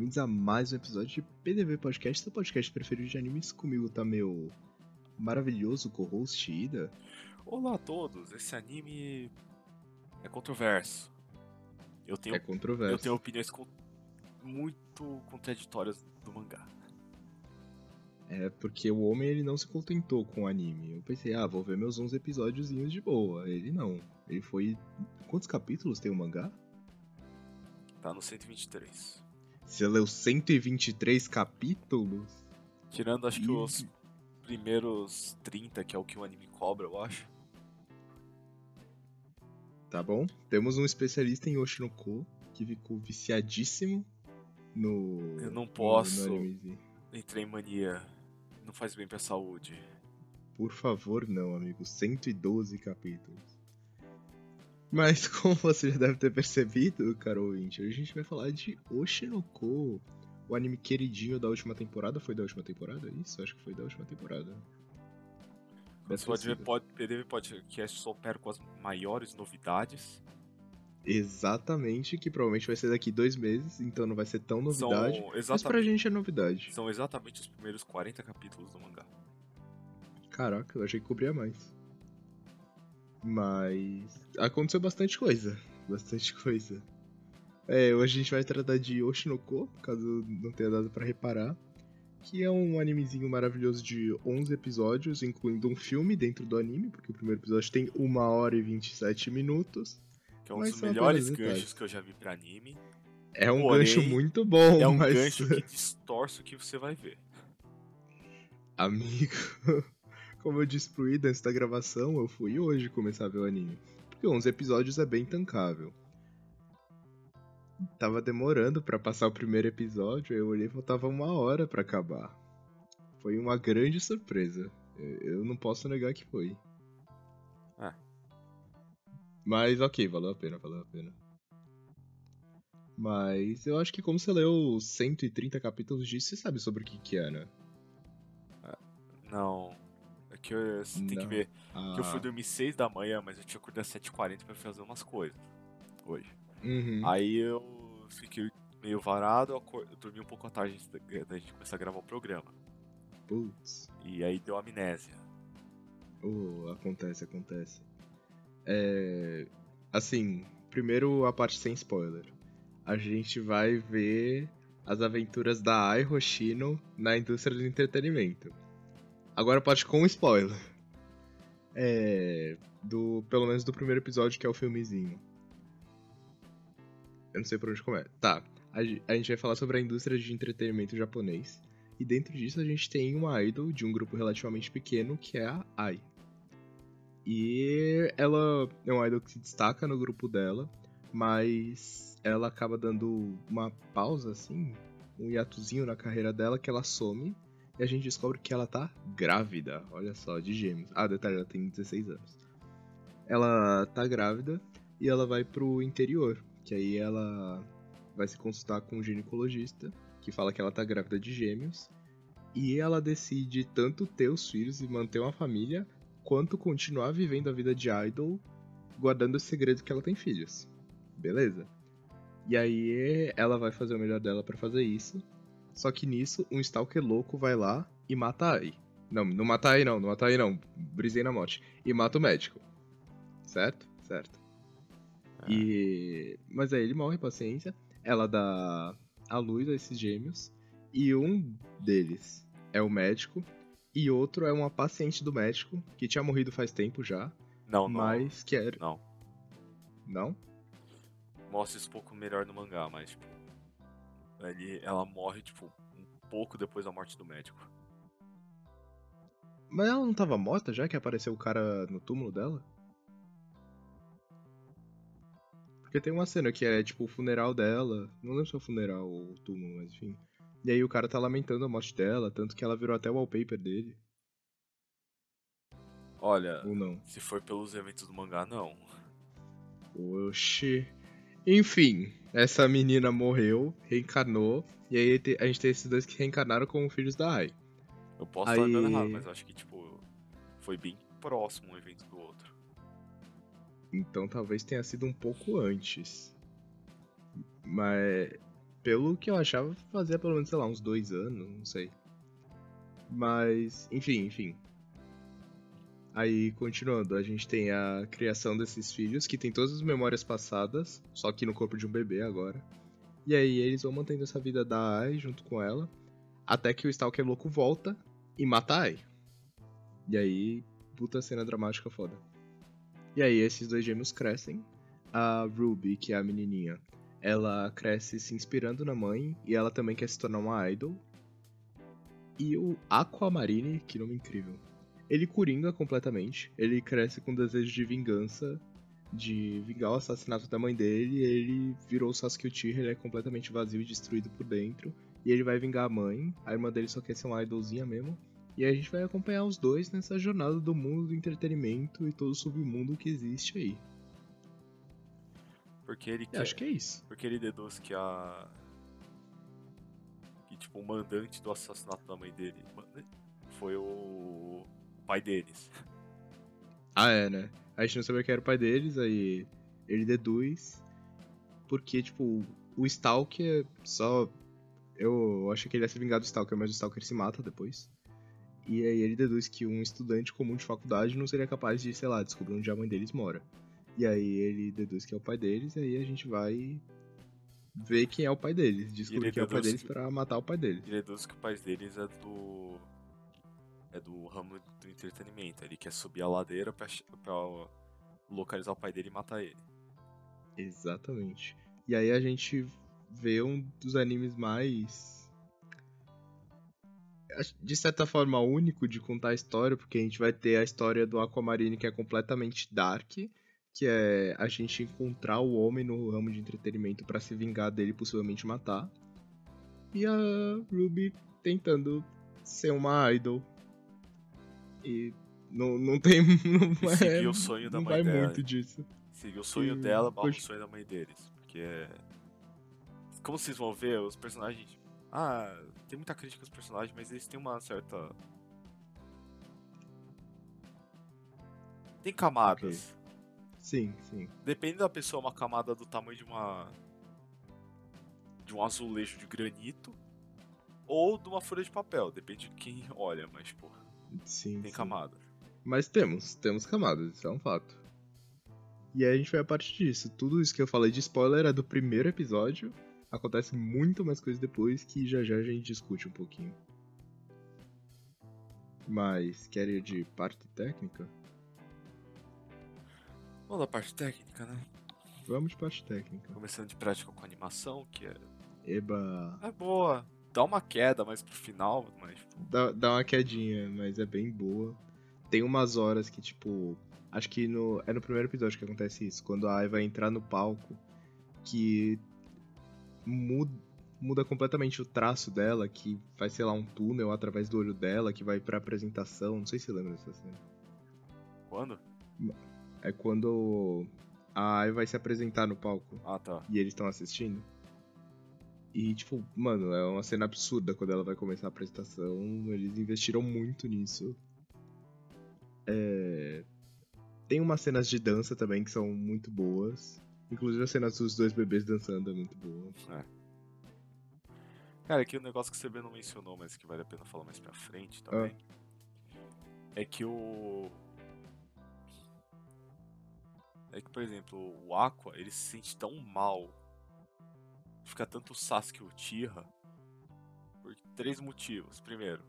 bem-vindos a mais um episódio de PDV Podcast, seu podcast preferido de animes. Comigo tá meu maravilhoso co-host Ida. Olá a todos, esse anime é controverso. Eu É tenho controverso. opiniões muito contraditórias do mangá. É porque o homem ele não se contentou com o anime. Eu pensei, vou ver meus 11 episódiozinhos de boa. Ele não. Ele foi... Quantos capítulos tem o mangá? Tá no 123. Você leu 123 capítulos? Tirando acho que os primeiros 30, que é o que o anime cobra, eu acho. Tá bom. Temos um especialista em Oshinoko que ficou viciadíssimo no... Eu não no posso animezinho. entrar em mania. Não faz bem pra saúde. Por favor, não, amigo. 112 capítulos. Mas como você já deve ter percebido, caro ouvinte, a gente vai falar de Oshinoko, o anime queridinho da última temporada. Foi da última temporada? Isso? Acho que foi da última temporada. Você pode ver PDV Podcast só opera com as maiores novidades. Exatamente, que provavelmente vai ser daqui 2 meses, então não vai ser tão novidade. Mas pra gente é novidade. São exatamente os primeiros 40 capítulos do mangá. Caraca, eu achei que cobria mais. Mas aconteceu bastante coisa. Bastante coisa. Hoje a gente vai tratar de Oshinoko, caso não tenha dado pra reparar. Que é um animezinho maravilhoso de 11 episódios, incluindo um filme dentro do anime, porque o primeiro episódio tem 1 hora e 27 minutos. Que é um Mas dos são melhores apenas ganchos detalhes. que eu já vi pra anime. É um Porém, gancho muito bom, é um mas... gancho que distorce o que você vai ver. Amigo, como eu disse pro Ida antes da gravação, eu fui hoje começar a ver o anime. Porque 11 episódios é bem tancável. Tava demorando pra passar o primeiro episódio, eu olhei e faltava 1 hora pra acabar. Foi uma grande surpresa. Eu não posso negar que foi. Ah. Mas ok, valeu a pena, valeu a pena. Mas eu acho que como você leu 130 capítulos disso, você sabe sobre o que é, né? Não. É que você tem que ver que eu fui dormir 6 da manhã, mas eu tinha acordado às 7h40 pra fazer umas coisas hoje. Uhum. Aí eu fiquei meio varado, eu dormi um pouco à tarde antes da gente começar a gravar o programa. Putz. E aí deu amnésia. Acontece. Assim, primeiro a parte sem spoiler. A gente vai ver as aventuras da Ai Hoshino na indústria do entretenimento. Agora a parte com spoiler. Pelo menos do primeiro episódio, que é o filmezinho. Eu não sei por onde começa. Tá, a gente vai falar sobre a indústria de entretenimento japonês. E dentro disso a gente tem uma idol de um grupo relativamente pequeno, que é a Ai. E ela é uma idol que se destaca no grupo dela, mas ela acaba dando uma pausa, assim, um hiatozinho na carreira dela, que ela some, e a gente descobre que ela tá grávida, olha só, de gêmeos. Detalhe, ela tem 16 anos. Ela tá grávida e ela vai pro interior, que aí ela vai se consultar com um ginecologista, que fala que ela tá grávida de gêmeos, e ela decide tanto ter os filhos e manter uma família, quanto continuar vivendo a vida de idol, guardando o segredo que ela tem filhos. Beleza. E aí ela vai fazer o melhor dela pra fazer isso. Só que nisso, um stalker louco vai lá e mata a Ai. Não mata a Ai não. Brisei na morte. E mata o médico. Certo? Certo. Mas aí ele morre, paciência. Ela dá a luz a esses gêmeos. E um deles é o médico. E outro é uma paciente do médico, que tinha morrido faz tempo já. Mas que era... Não. Não? Mostra isso um pouco melhor no mangá, mas tipo... ela morre, tipo, um pouco depois da morte do médico. Mas ela não tava morta já que apareceu o cara no túmulo dela? Porque tem uma cena que é tipo o funeral dela. Não lembro se é o funeral ou o túmulo, mas enfim. E aí o cara tá lamentando a morte dela, tanto que ela virou até o wallpaper dele. Olha, Ou não? se for pelos eventos do mangá, não. Oxi. Enfim, essa menina morreu, reencarnou, e aí a gente tem esses dois que reencarnaram como filhos da Ai. Eu posso estar lembrando errado, mas eu acho que, tipo, foi bem próximo um evento do outro. Então talvez tenha sido um pouco antes. Mas Pelo que eu achava, fazia pelo menos, sei lá, uns 2 anos, não sei. Mas, enfim. Aí, continuando, a gente tem a criação desses filhos, que tem todas as memórias passadas, só que no corpo de um bebê agora. E aí eles vão mantendo essa vida da Ai junto com ela, até que o Stalker louco volta e mata a Ai. E aí, puta cena dramática foda. E aí esses dois gêmeos crescem. A Ruby, que é a menininha, ela cresce se inspirando na mãe e ela também quer se tornar uma idol. E o Aquamarine, que nome incrível. Ele coringa completamente. Ele cresce com desejo de vingança, de vingar o assassinato da mãe dele. E ele virou o Sasuke Uchiha, ele é completamente vazio e destruído por dentro. E ele vai vingar a mãe. A irmã dele só quer ser uma idolzinha mesmo. E aí a gente vai acompanhar os dois nessa jornada do mundo do entretenimento e todo o submundo que existe aí. Porque ele Acho que é isso. Porque ele deduz que que tipo, o mandante do assassinato da mãe dele foi o pai deles. Ah, é, né? A gente não sabia que era o pai deles, aí ele deduz. Porque, tipo, o Stalker só. Eu achei que ele ia se vingar do Stalker, mas o Stalker se mata depois. E aí ele deduz que um estudante comum de faculdade não seria capaz de, sei lá, descobrir onde a mãe deles mora. E aí ele deduz que é o pai deles, e aí a gente vai ver quem é o pai deles, descobrir quem é o pai deles pra matar o pai deles. Ele deduz que o pai deles é do ramo do entretenimento. Ele quer subir a ladeira pra localizar o pai dele e matar ele. Exatamente. E aí a gente vê um dos animes mais, de certa forma, único de contar a história, porque a gente vai ter a história do Aquamarine, que é completamente dark, que é a gente encontrar o homem no ramo de entretenimento pra se vingar dele e possivelmente matar. E a Ruby tentando ser uma idol. E não tem. Não, seguir o sonho da não mãe vai dela. muito disso. Seguir o sonho dela barra o sonho da mãe deles. Porque como vocês vão ver, os personagens. Tem muita crítica aos personagens, mas eles têm uma certa. Tem camadas. Okay. Sim. Depende da pessoa, uma camada do tamanho de um azulejo de granito ou de uma folha de papel. Depende de quem olha, mas, pô. Sim. Tem camada. Mas temos camadas, isso é um fato. E aí a gente vai a partir disso. Tudo isso que eu falei de spoiler é do primeiro episódio. Acontece muito mais coisas depois que já a gente discute um pouquinho. Mas quer ir de parte técnica? Vamos da parte técnica, né? Vamos de parte técnica. Começando de prática com animação, que é. Eba. É boa. Dá uma queda mais pro final, mas. Dá uma quedinha, mas é bem boa. Tem umas horas que, tipo. Acho que é no primeiro episódio que acontece isso. Quando a Ai vai entrar no palco, que muda completamente o traço dela, que faz, sei lá, um túnel através do olho dela, que vai pra apresentação. Não sei se você lembra dessa cena. Quando? É quando a Ai vai se apresentar no palco. Ah, tá. E eles estão assistindo. E, tipo, mano, é uma cena absurda quando ela vai começar a apresentação. Eles investiram muito nisso. Tem umas cenas de dança também que são muito boas. Inclusive as cenas dos dois bebês dançando é muito boa. Cara, aqui o negócio que você não mencionou, mas que vale a pena falar mais pra frente também. É que por exemplo, o Aqua, ele se sente tão mal. Fica tanto o Sasuke Uchiha por 3 motivos. Primeiro,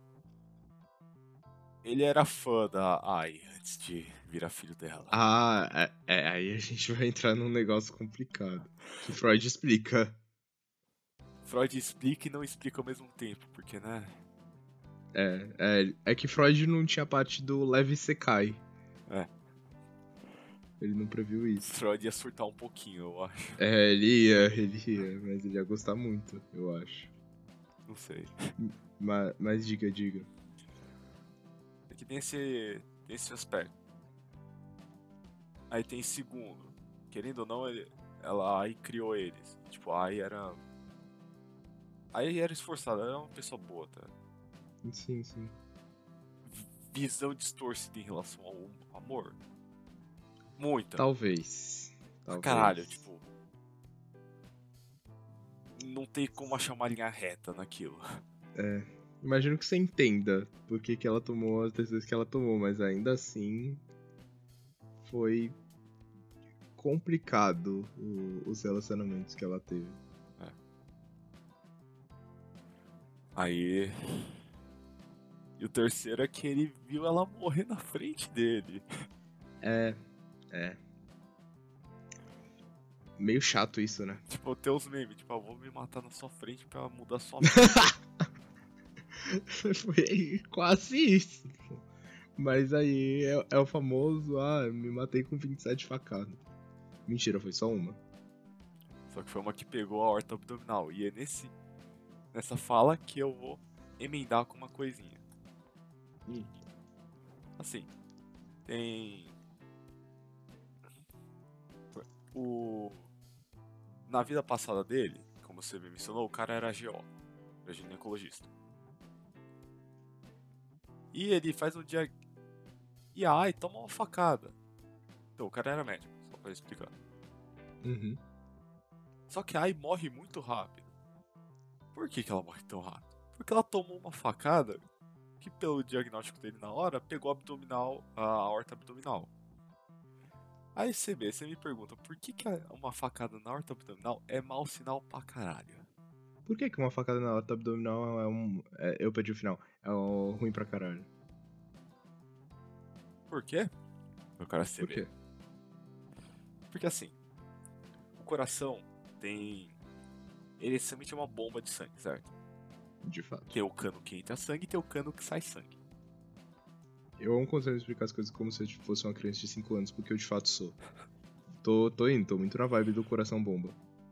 ele era fã da Ai antes de virar filho dela. Aí a gente vai entrar num negócio complicado. Que Freud explica. Freud explica e não explica ao mesmo tempo, porque, né? É que Freud não tinha parte do Levi Sekai. É. Ele não previu isso. Freud ia surtar um pouquinho, eu acho. Ele ia, mas ele ia gostar muito, eu acho. Não sei. Mas diga. É que tem esse aspecto. Aí tem segundo. Querendo ou não, ela aí criou eles. Tipo, a Ai era esforçada, ela é uma pessoa boa, tá? Sim. Visão distorcida em relação ao amor. Muita. Talvez. Caralho, tipo. não tem como achar uma linha reta naquilo. Imagino que você entenda por que ela tomou as decisões que ela tomou, mas ainda assim foi complicado os relacionamentos que ela teve. Aí. E o terceiro é que ele viu ela morrer na frente dele. É. Meio chato isso, né? Tipo, tem os memes, tipo, eu vou me matar na sua frente pra mudar sua vida. Foi quase isso. Mas aí é o famoso, me matei com 27 facadas. Mentira, foi só uma. Só que foi uma que pegou a horta abdominal. E é nessa fala que eu vou emendar com uma coisinha. Assim, tem... Na vida passada dele, como você me mencionou, o cara era GO, era ginecologista. E ele faz um dia... E ai, toma uma facada. Então, o cara era médico, só pra explicar. Uhum. Só que a Ai morre muito rápido. Por que ela morre tão rápido? Porque ela tomou uma facada que, pelo diagnóstico dele na hora, pegou a aorta abdominal. Aí você me pergunta, por que uma facada na aorta abdominal é mau sinal pra caralho? Por que uma facada na horta abdominal eu perdi o final. Ruim pra caralho. Por quê? Eu quero Por quê? Porque assim, o coração tem... Ele é uma bomba de sangue, certo? De fato. Tem o cano que entra sangue e tem o cano que sai sangue. Eu não consigo explicar as coisas como se eu fosse uma criança de 5 anos, porque eu de fato sou. Tô muito na vibe do coração bomba.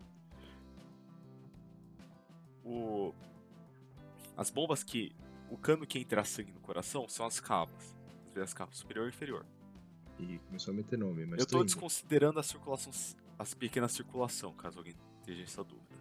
As bombas que... O cano que entra sangue no coração são as cavas. As cavas superior e inferior. E começou a meter nome, mas Eu tô indo. desconsiderando a circulação, as pequenas circulação, caso alguém esteja essa dúvida.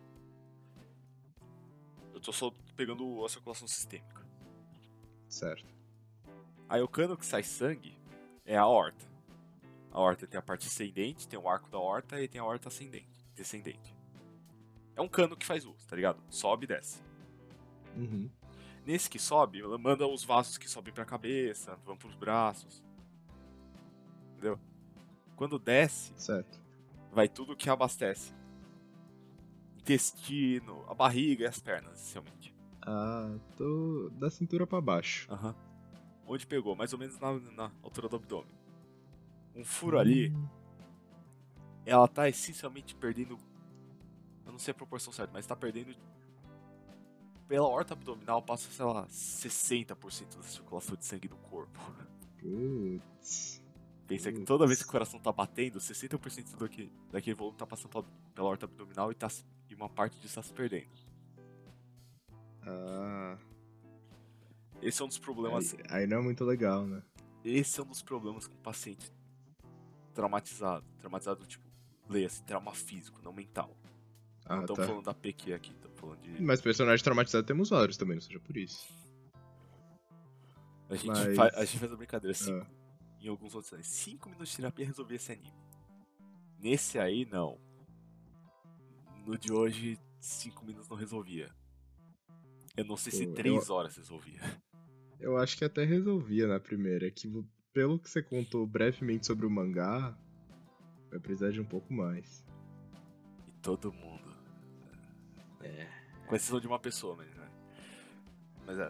Eu tô só pegando a circulação sistêmica. Certo. Aí o cano que sai sangue é a aorta. A aorta tem a parte ascendente, tem o arco da aorta e tem a aorta descendente. É um cano que faz uso, tá ligado? Sobe e desce. Uhum. Nesse que sobe, ela manda os vasos que sobem pra cabeça, vão pros braços. Entendeu? Quando desce, Certo. vai tudo que abastece. Intestino, a barriga e as pernas, essencialmente. Tô da cintura pra baixo. Aham. Onde pegou? Mais ou menos na altura do abdômen. Um furo ali, ela tá essencialmente perdendo... Eu não sei a proporção certa, mas tá perdendo... Pela horta abdominal passa, sei lá, 60% da circulação de sangue do corpo. Putz. Pensa que toda vez que o coração tá batendo, 60% daquele volume tá passando pela horta abdominal e uma parte disso tá se perdendo. Esse é um dos problemas. Aí não é muito legal, né? Esse é um dos problemas com o paciente traumatizado. Traumatizado, tipo, leia-se, trauma físico, não mental. Não estamos falando da PQ aqui, estamos falando de. Mas personagem traumatizado temos vários também, não seja por isso. A gente faz a brincadeira assim. Em alguns outros anos. 5 minutos de terapia resolvia esse anime. Nesse aí, não. No de hoje, 5 minutos não resolvia. Eu não sei se 3 horas resolvia. Eu acho que até resolvia na primeira. Que pelo que você contou brevemente sobre o mangá, vai precisar de um pouco mais. E todo mundo. Com exceção de uma pessoa, mas, né? Mas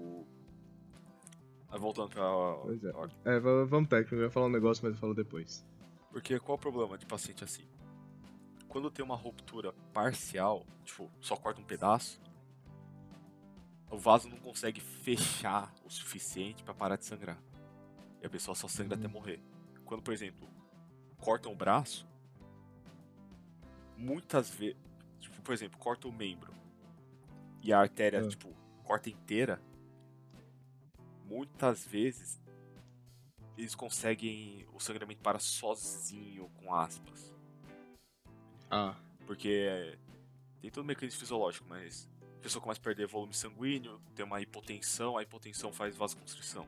voltando pra... Pois é. Vamos técnico, eu ia falar um negócio, mas eu falo depois. Porque qual é o problema de paciente assim? Quando tem uma ruptura parcial, tipo, só corta um pedaço, o vaso não consegue fechar o suficiente pra parar de sangrar. E a pessoa só sangra até morrer. Quando, por exemplo, cortam o braço, muitas vezes, tipo, por exemplo, corta o membro e a artéria, tipo, corta inteira, muitas vezes eles conseguem o sangramento parar sozinho, com aspas. Porque tem todo um mecanismo fisiológico, mas a pessoa começa a perder volume sanguíneo, tem uma hipotensão, a hipotensão faz vasoconstrição.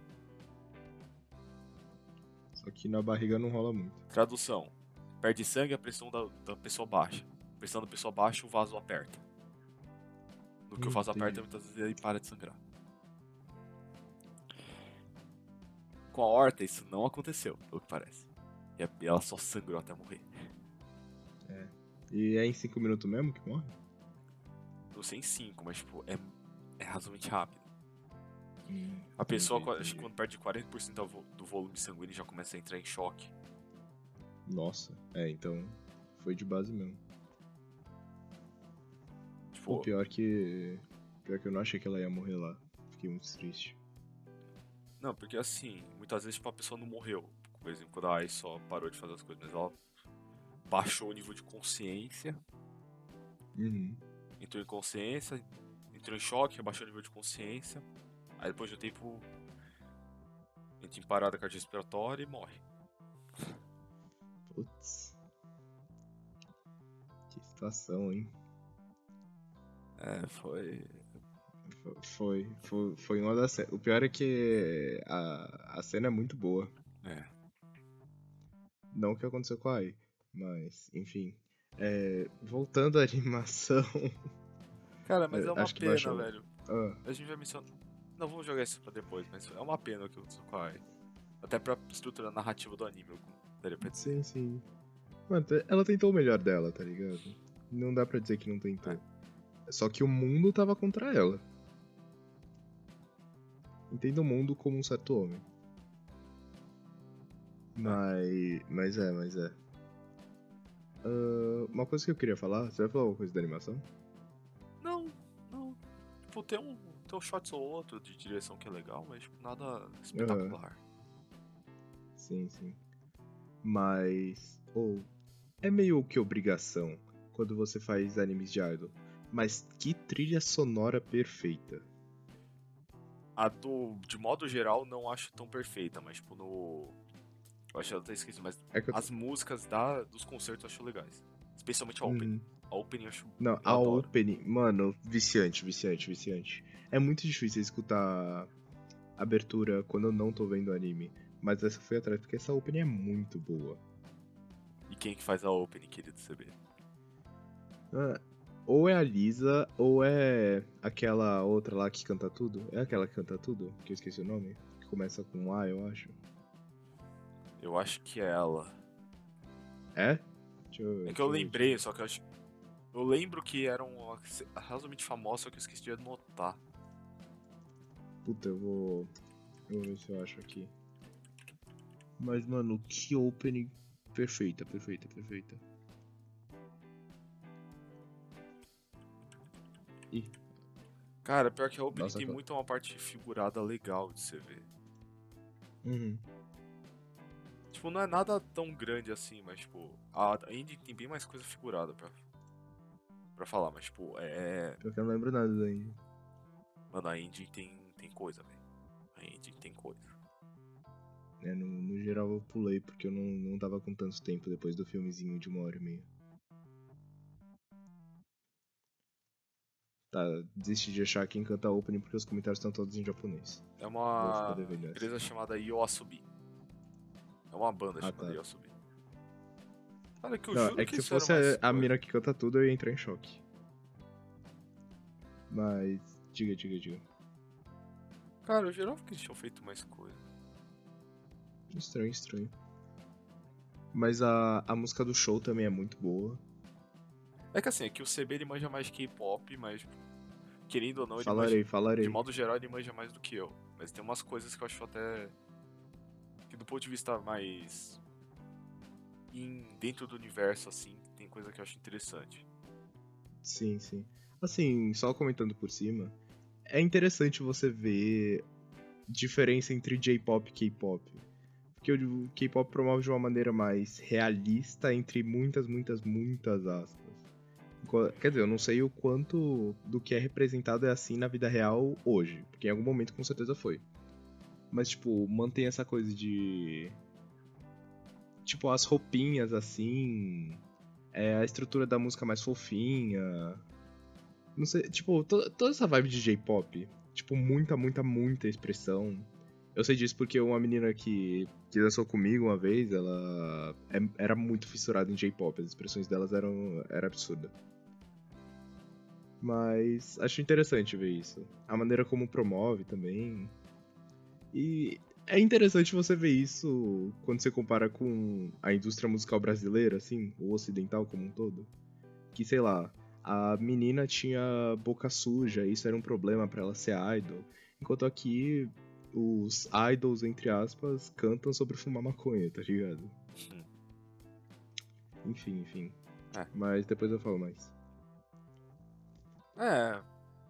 Só que na barriga não rola muito. Tradução: perde sangue, a pressão da pessoa baixa. A pressão da pessoa baixa, o vaso aperta. No que eu faço aperta, Entendi. muitas vezes ele para de sangrar. Com a horta, isso não aconteceu, pelo que parece. E ela só sangrou até morrer. É. E é em 5 minutos mesmo que morre? Não sei em 5, mas tipo, é razoavelmente rápido. A Entendi, pessoa, acho que entendi. quando perde 40% do volume sanguíneo, já começa a entrar em choque. Nossa, então foi de base mesmo. Pô, Tipo, pior que. Pior que eu não achei que ela ia morrer lá. Fiquei muito triste. não, porque assim, muitas vezes tipo, a pessoa não morreu. Por exemplo, quando a Ai só parou de fazer as coisas, mas ela baixou o nível de consciência, Uhum. entrou em consciência, entrou em choque, abaixou o nível de consciência. Aí depois de um tempo entra em parada cardiorrespiratória e morre. Putz. Que situação, hein? É, foi. Foi uma das cenas. O pior é que a cena é muito boa. É. Não o que aconteceu com a Ai. Mas, enfim. Voltando à animação. Cara, mas é uma Acho que pena, baixou. velho. Ah, A gente vai mencionar. Não, vamos jogar isso pra depois, mas é uma pena o que aconteceu com a Ai. Até pra estrutura narrativa do anime, eu daria pra dizer. sim, sim. Mano, ela tentou o melhor dela, tá ligado? Não dá pra dizer que não É. tentou. Só que o mundo tava contra ela. Entenda o mundo como um certo homem. É. Mas é. Uma coisa que eu queria falar, você vai falar alguma coisa da animação? Não, não. Tipo, tem um shots ou outro de direção que é legal, mas tipo, nada Aham, espetacular. sim, sim. Mas. É meio que obrigação quando você faz animes de idol. Mas que trilha sonora perfeita. De modo geral, não acho tão perfeita, mas tipo, no. Eu acho que eu até esqueci, mas É que eu. as músicas dos concertos eu acho legais. Especialmente a opening. Uhum. A opening Não, eu a adoro. opening, mano, viciante, viciante, viciante. É muito difícil escutar abertura quando eu não tô vendo anime. Mas essa foi atrás, porque essa opening é muito boa. E quem que faz a opening, querido CB? Ah, ou é a Lisa, ou é aquela outra lá que canta tudo. É aquela que canta tudo? Que eu esqueci o nome. Que começa com A, eu acho. Eu acho que é ela. É? Deixa eu É ver, que eu deixa eu ver, deixa eu lembrei, ver. só que eu lembro que era razoavelmente famosa, só que eu esqueci de anotar. Puta, eu vou ver se eu acho aqui. Mas, mano, que opening perfeita, perfeita, perfeita. Ih, Cara, pior que a opening nossa, tem cara. muito uma parte figurada legal de você ver. Uhum. Tipo, não é nada tão grande assim, mas tipo, a ending tem bem mais coisa figurada pra falar, mas tipo, Pior que eu não lembro nada daí. Mano, a ending tem coisa, velho. A ending tem coisa. No geral eu pulei porque eu não tava com tanto tempo depois do filmezinho de 1h30. Tá, desisti de achar quem canta opening porque os comentários estão todos em japonês. É Vou ficar uma devendo essa. empresa chamada Yoasobi. É uma banda Ah, chamada tá. Yoasobi. Cara, que eu Não, juro é que que se isso era fosse mais a coisa. mina que canta tudo, eu ia entrar em choque. Mas, diga, diga, diga. Cara, eu jurava que eles tinham feito mais coisa. Estranho, estranho. Mas a música do show também é muito boa. É que assim, é que o CB ele manja mais de K-pop, mas querendo ou não, ele manja. Falarei, De falarei. modo geral, ele manja mais do que eu. Mas tem umas coisas que eu acho até. Que do ponto de vista mais. Dentro do universo, assim, tem coisa que eu acho interessante. Sim, sim. Assim, só comentando por cima, é interessante você ver diferença entre J-pop e K-pop. Porque o K-pop promove de uma maneira mais realista, entre muitas, muitas, muitas aspas. Quer dizer, eu não sei o quanto do que é representado é assim na vida real hoje, porque em algum momento com certeza foi. Mas, tipo, mantém essa coisa de. Tipo, as roupinhas assim. A estrutura da música mais fofinha. Não sei, tipo, toda essa vibe de J-pop. Tipo, muita, muita, muita expressão. Eu sei disso porque uma menina que dançou comigo uma vez, ela era muito fissurada em J-pop. As expressões delas era absurda. Mas acho interessante ver isso. A maneira como promove também. E é interessante você ver isso quando você compara com a indústria musical brasileira, assim, ou ocidental como um todo. Que, sei lá, a menina tinha boca suja, isso era um problema pra ela ser idol. Enquanto aqui, os idols, entre aspas, cantam sobre fumar maconha, tá ligado? Enfim. É. Mas depois eu falo mais. É,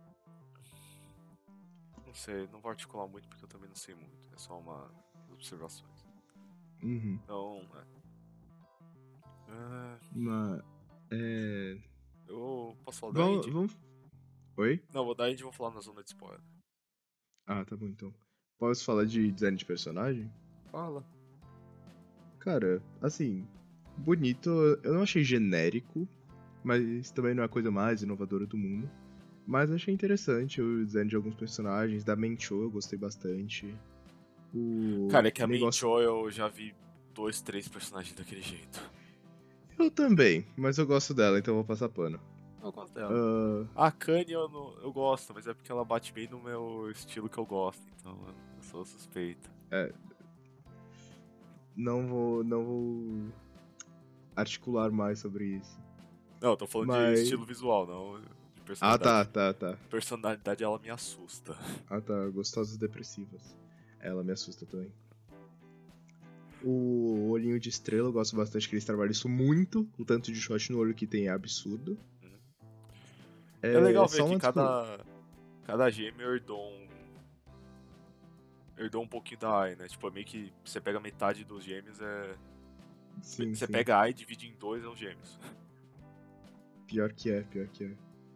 não sei, não vou articular muito porque eu também não sei muito. É só umas observações. Uhum. Então, Mas, eu posso falar da Vamos, Indy? vamos... Oi? Não, vou da Indy e vou falar na zona de spoiler. Ah, tá bom então. Posso falar de design de personagem? Fala. Cara, assim, bonito, eu não achei genérico, mas também não é a coisa mais inovadora do mundo. Mas achei interessante o design de alguns personagens, da Mencho eu gostei bastante. O Cara, é que a negócio. Mincho eu já vi 2, 3 personagens daquele jeito. Eu também, mas eu gosto dela, então eu vou passar pano. Eu gosto dela. Ah, A Kanye eu gosto, mas é porque ela bate bem no meu estilo que eu gosto, então eu sou suspeito. é, não vou articular mais sobre isso. Não, eu tô falando de Mas. estilo visual, não de Ah, tá, personalidade. tá, tá. Personalidade ela me assusta. Ah, tá. Gostosas depressivas. Ela me assusta também. O olhinho de estrela, eu gosto bastante que eles trabalham isso muito. O tanto de shot no olho que tem é absurdo. É É legal ver só que uma discussão. cada gêmeo herdou um pouquinho da AI, né? Tipo, meio que você pega metade dos gêmeos, Sim, você sim. pega a AI e divide em dois, é os gêmeos. Pior que é.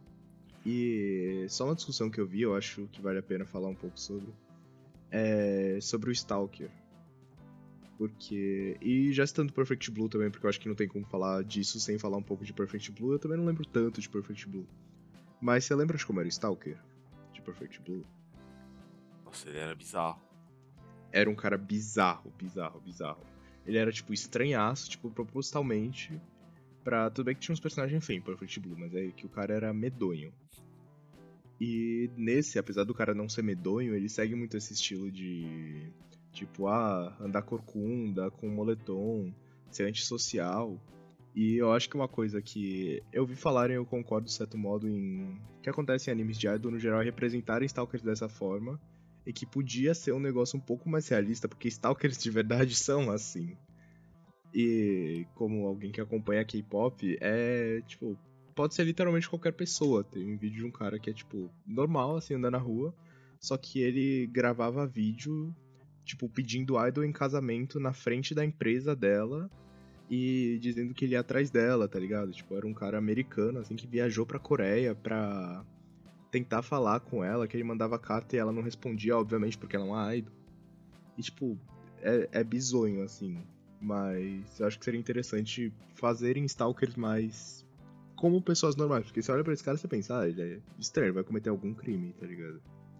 E só uma discussão que eu vi, eu acho que vale a pena falar um pouco sobre. É sobre o Stalker. Porque. E já citando Perfect Blue também, porque eu acho que não tem como falar disso sem falar um pouco de Perfect Blue. Eu também não lembro tanto de Perfect Blue. Mas você lembra de como era o Stalker? De Perfect Blue? Nossa, ele era bizarro. Era um cara bizarro. Ele era, tipo, estranhaço, tipo, propositalmente. Tudo bem que tinha uns personagens feios em Perfect Blue, mas é que o cara era medonho. E nesse, apesar do cara não ser medonho, ele segue muito esse estilo de. Tipo, andar corcunda, com moletom, ser antissocial. E eu acho que uma coisa que eu vi falarem, eu concordo de certo modo, em que acontece em animes de idol no geral é representarem stalkers dessa forma. E que podia ser um negócio um pouco mais realista, porque stalkers de verdade são assim. E como alguém que acompanha K-pop, tipo, pode ser literalmente qualquer pessoa. Tem um vídeo de um cara que é, tipo, normal, assim, andando na rua, só que ele gravava vídeo, tipo, pedindo idol em casamento na frente da empresa dela e dizendo que ele ia atrás dela, tá ligado? Tipo, era um cara americano, assim, que viajou pra Coreia pra tentar falar com ela, que ele mandava carta e ela não respondia, obviamente, porque ela é uma idol. E, tipo, é bizonho, assim. Mas eu acho que seria interessante fazerem stalkers mais como pessoas normais. Porque você olha pra esse cara e você pensa, ele é estranho, ele vai cometer algum crime, tá ligado?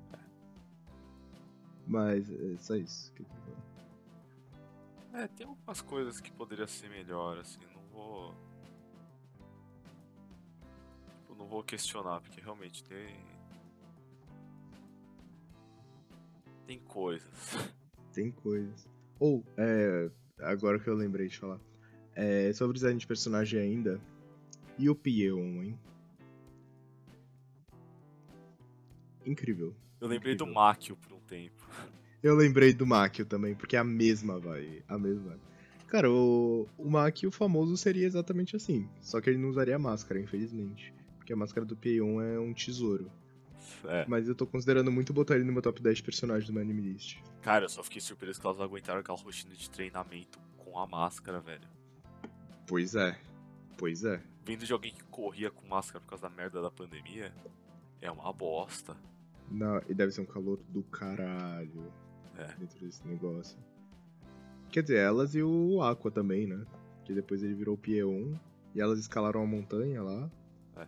Mas é só isso que eu queria falar. Tem algumas coisas que poderia ser melhor, assim, não vou questionar, porque realmente tem coisas. Tem coisas. Ou, agora que eu lembrei de falar. Sobre design de personagem ainda. E o Pieon, hein? Incrível. Eu lembrei do Incrível. Makio por um tempo. Eu lembrei do Makio também, porque é a mesma vibe. A mesma vibe. Cara, o Makio famoso seria exatamente assim. Só que ele não usaria máscara, infelizmente. Porque a máscara do Pieon é um tesouro. É. Mas eu tô considerando muito botar ele no meu top 10 de personagens do meu anime list. Cara, eu só fiquei surpreso que elas aguentaram aquela rotina de treinamento com a máscara, velho. Pois é. Pois é. Vindo de alguém que corria com máscara por causa da merda da pandemia, é uma bosta. Não, e deve ser um calor do caralho É. dentro desse negócio. Quer dizer, elas e o Aqua também, né? Que depois ele virou o Pieon. E elas escalaram a montanha lá. É.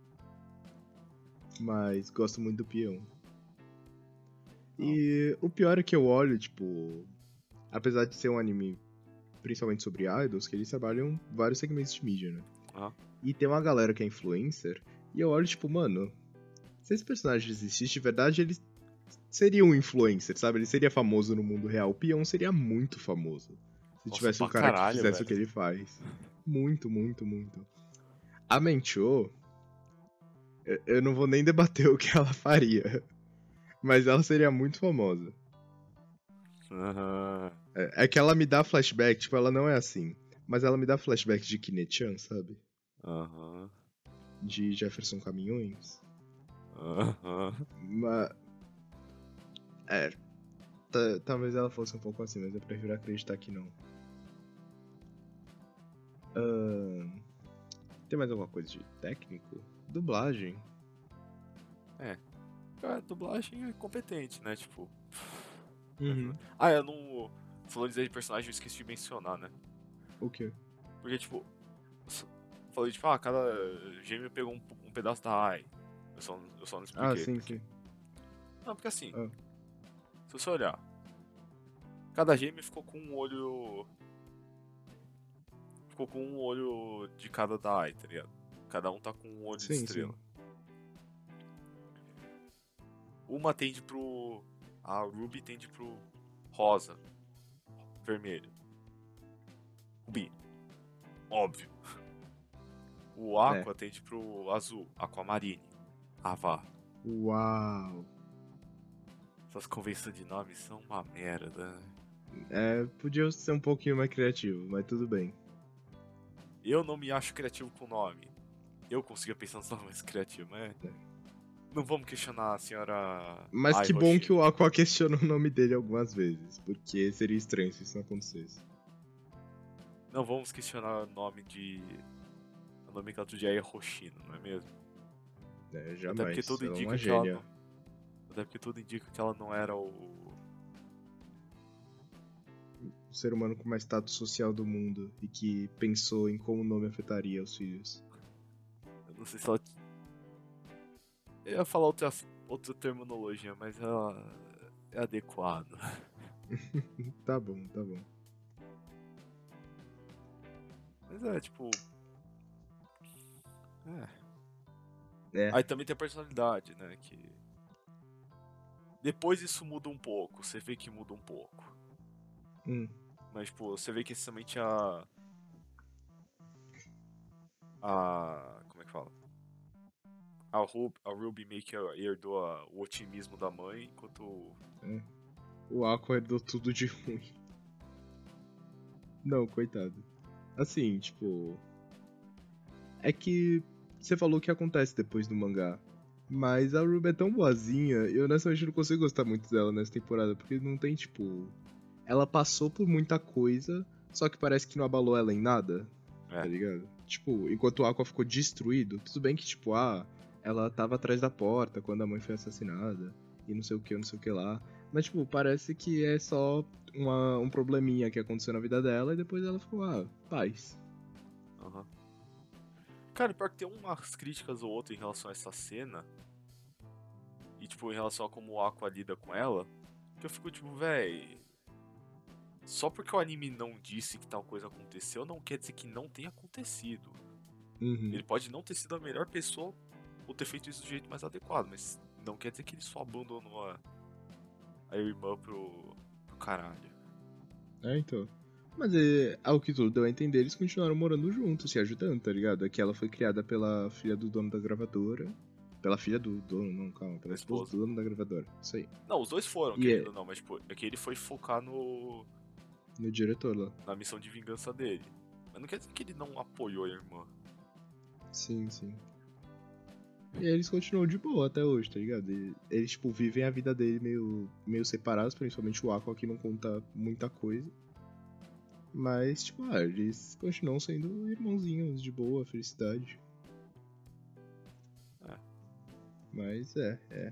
Mas gosto muito do Pieon. Não. E o pior é que eu olho, tipo. Apesar de ser um anime principalmente sobre idols, que eles trabalham vários segmentos de mídia, né? Aham. E tem uma galera que é influencer, E eu olho, tipo, mano, se esse personagem existisse de verdade, ele seria um influencer, sabe? Ele seria famoso no mundo real. O Peão seria muito famoso. Se Nossa, tivesse um pra cara que caralho, fizesse o velho. que ele faz. Muito, muito, muito. A Menchô, eu não vou nem debater o que ela faria. Mas ela seria muito famosa. Aham. É que ela me dá flashback, tipo, ela não é assim. Mas ela me dá flashback de Kine-chan, sabe? Aham. De Jefferson Caminhões. Aham. Mas. É, talvez ela fosse um pouco assim, mas eu prefiro acreditar que não. Tem mais alguma coisa de técnico? Dublagem. A dublagem é competente, né? Tipo. Uhum. Ah, eu não. Falando de personagem, eu esqueci de mencionar, né? O quê? Porque, tipo. Falei, tipo, cada gêmeo pegou um pedaço da AI. Eu só não Ah, expliquei sim, porque. sim. Não, porque assim, Ah, se você olhar, cada gêmeo ficou com um olho. Ficou com um olho de cada da AI, tá ligado? Cada um tá com um olho de sim, sim. estrela. Uma tende pro. A Ruby tende pro rosa, vermelho. Ruby, óbvio. O É. Aqua tende pro azul, Aquamarine. Ava. Uau. Essas convenções de nomes são uma merda. É, podia ser um pouquinho mais criativo, mas tudo bem. Eu não me acho criativo com nome. Eu conseguia pensar nos nomes mais criativos, mas. Não vamos questionar a senhora Mas Ai que bom que Hoshino. o Aqua questionou o nome dele algumas vezes, porque seria estranho se isso não acontecesse. Não vamos questionar o nome de. A nomenclatura de Ai Hoshino, não é mesmo? É, Até porque jamais. tudo Ela é uma indica que ela gênia. não. Até porque tudo indica que ela não era o. O ser humano com mais status social do mundo e que pensou em como o nome afetaria os filhos. Eu não sei se ela. Eu ia falar outra terminologia, mas ela é adequado. Tá bom, tá bom. Mas é, tipo. É. É. Aí também tem a personalidade, né? Que. Depois isso muda um pouco. Você vê que muda um pouco. Hum. Mas, tipo, você vê que essencialmente a. Como é que fala? A Ruby meio que herdou o otimismo da mãe, enquanto. É. O Aqua herdou tudo de ruim. Não, coitado. Assim, tipo. É que você falou o que acontece depois do mangá. Mas a Ruby é tão boazinha, eu honestamente não consigo gostar muito dela nessa temporada, porque não tem, tipo. Ela passou por muita coisa, só que parece que não abalou ela em nada, tá É. ligado? Tipo, enquanto o Aqua ficou destruído, tudo bem que, tipo, ela tava atrás da porta quando a mãe foi assassinada, e não sei o que, não sei o que lá. Mas, tipo, parece que é só um probleminha que aconteceu na vida dela, e depois ela ficou, paz. Aham. Cara, pior que tem umas críticas ou outra em relação a essa cena. E, tipo, em relação a como o Aqua lida com ela. Que eu fico, tipo, véi. Só porque o anime não disse que tal coisa aconteceu, não quer dizer que não tenha acontecido. Uhum. Ele pode não ter sido a melhor pessoa ou ter feito isso do jeito mais adequado, mas não quer dizer que ele só abandonou a irmã pro caralho. É, então. Mas, ao que tudo deu a entender, eles continuaram morando juntos, se ajudando, tá ligado? É que ela foi criada pela filha do dono da gravadora. Pela filha do dono, não, calma. Pela A esposa esposa. do dono da gravadora. Isso aí. Não, os dois foram, E querendo ou não, mas tipo, é que ele foi focar no diretor lá. na missão de vingança dele. Mas não quer dizer que ele não apoiou a irmã. Sim, sim. E aí eles continuam de boa até hoje, tá ligado? E eles, tipo, vivem a vida dele meio separados, principalmente o Aqua, que não conta muita coisa. Mas, tipo, eles continuam sendo irmãozinhos de boa, felicidade. É. Mas é.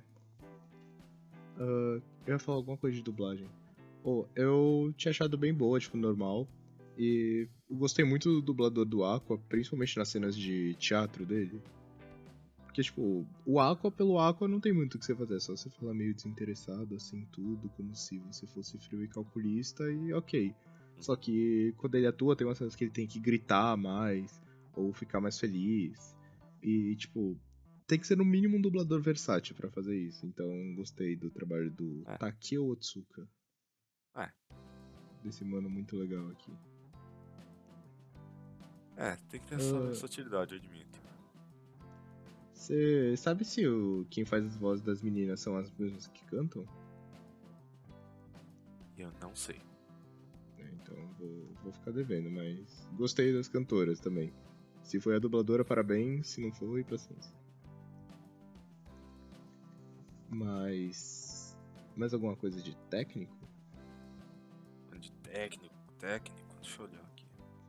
Eu ia falar alguma coisa de dublagem. Eu tinha achado bem boa, tipo, normal. E eu gostei muito do dublador do Aqua, principalmente nas cenas de teatro dele. Porque, tipo, o Aqua pelo Aqua não tem muito o que você fazer, é só você falar meio desinteressado, assim, tudo, como se você fosse frio e calculista, e ok. Só que quando ele atua, tem umas cenas que ele tem que gritar mais, ou ficar mais feliz. E, tipo, tem que ser no mínimo um dublador versátil pra fazer isso. Então gostei do trabalho do É. Takeo Otsuka. É. Desse mano muito legal aqui. Tem que ter essa versatilidade, eu admito. Você sabe se quem faz as vozes das meninas são as mesmas que cantam? Eu não sei. Então vou ficar devendo, mas gostei das cantoras também. Se foi a dubladora, parabéns. Se não foi, paciência. Mas... mais alguma coisa de técnico? De técnico, deixa eu olhar aqui.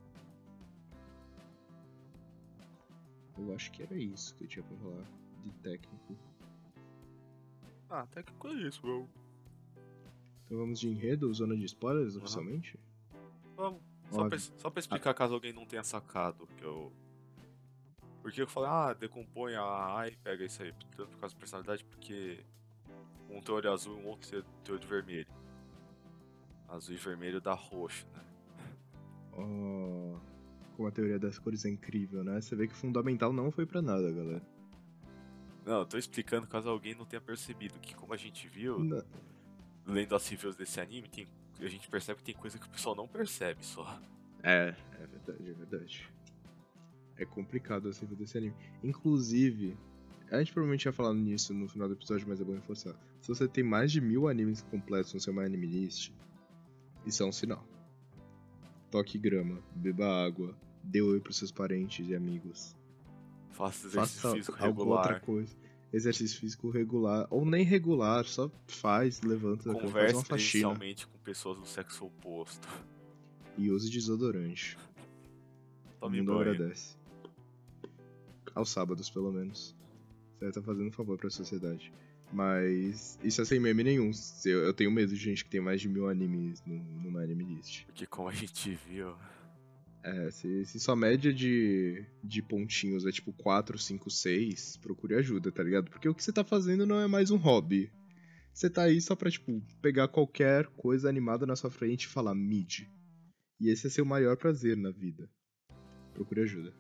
Eu acho que era isso que eu tinha pra falar de técnico. Técnico é isso, meu. Então vamos de enredo, zona de spoilers oficialmente? Vamos. Óbvio. Só pra explicar caso alguém não tenha sacado que eu. Porque eu falei, decompõe a AI e pega isso aí, tanto por causa da personalidade, porque um tem olho azul e um outro tem olho vermelho. Azul e vermelho dá roxo, né? Oh, como a teoria das cores é incrível, né? Você vê que o fundamental não foi pra nada, galera. Não, eu tô explicando caso alguém não tenha percebido que, como a gente viu, Não. lendo as reviews desse anime, a gente percebe que tem coisa que o pessoal não percebe só. É verdade, é verdade. É complicado assim ver desse anime. Inclusive, a gente provavelmente ia falar nisso no final do episódio, mas é bom reforçar. Se você tem mais de 1000 animes completos no seu My Anime List, isso é um sinal. Toque grama, beba água, dê oi pros seus parentes e amigos. Faça exercício físico alguma outra regular. coisa. Exercício físico regular, ou nem regular, só faz, levanta, faz Converse uma faxina. presencialmente com pessoas do sexo oposto. E use desodorante. Tome O mundo banho. agradece. Aos sábados, pelo menos. Você tá fazendo um favor pra sociedade. Mas isso é sem meme nenhum. Eu tenho medo de gente que tem mais de 1000 animes no My Anime List. Porque como a gente viu... Se sua média de pontinhos é tipo 4, 5, 6, procure ajuda, tá ligado? Porque o que você tá fazendo não é mais um hobby. Você tá aí só pra, tipo, pegar qualquer coisa animada na sua frente e falar mid. E esse é seu maior prazer na vida. Procure ajuda.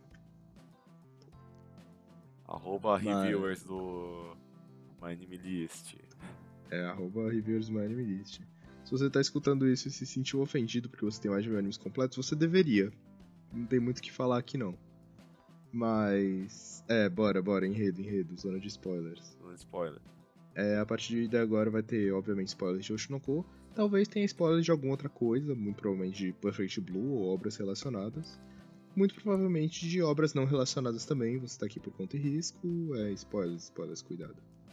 @reviewers do My Anime List. @reviewers do My Anime List. Se você tá escutando isso e se sentiu ofendido porque você tem mais de 1000 animes completos, você deveria. Não tem muito o que falar aqui, não. Mas... bora. Enredo. Zona de spoilers. Zona de spoiler. A partir de agora vai ter, obviamente, spoilers de Oshinoko. Talvez tenha spoilers de alguma outra coisa, muito provavelmente de Perfect Blue ou obras relacionadas. Muito provavelmente de obras não relacionadas também. Você tá aqui por conta e risco. Spoilers, cuidado.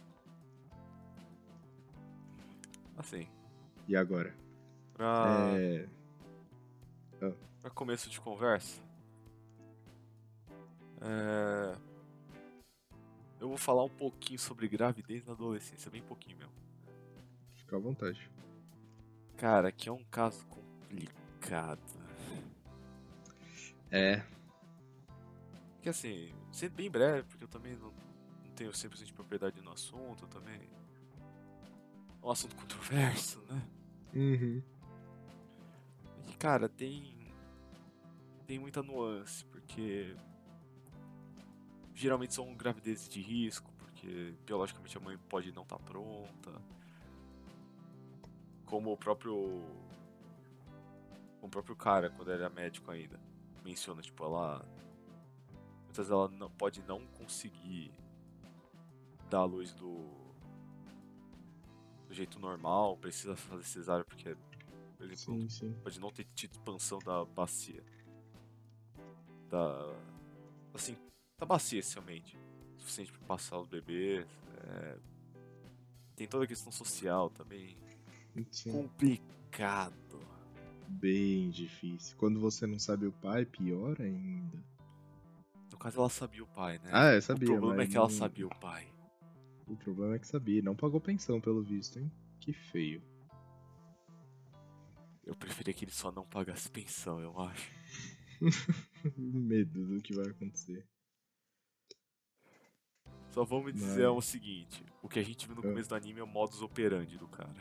Assim. E agora? Pra começo de conversa, eu vou falar um pouquinho sobre gravidez na adolescência, bem pouquinho mesmo. Fica à vontade. Cara, aqui é um caso complicado. Que assim, sendo bem breve, porque eu também não tenho 100% de propriedade no assunto, eu também... É um assunto controverso, né? Uhum. E, cara, tem muita nuance, porque geralmente são gravidezes de risco, porque biologicamente a mãe pode não estar pronta. Como o próprio cara, quando ele era médico ainda, menciona, tipo, muitas vezes ela pode não conseguir dar a luz do jeito normal, precisa fazer cesárea porque, por exemplo, Sim. pode não ter tido expansão da bacia. Da bacia, essencialmente. Suficiente para passar os bebês. Tem toda a questão social também. Sim. Complicado. Bem difícil. Quando você não sabe o pai, pior ainda. No caso, ela sabia o pai, né? Sabia. O problema é que ela não... sabia o pai. O problema é que sabia. Não pagou pensão, pelo visto, hein? Que feio. Eu preferia que ele só não pagasse pensão, eu acho. Medo do que vai acontecer. Só vamos dizer o seguinte: o que a gente viu no começo do anime é o modus operandi do cara.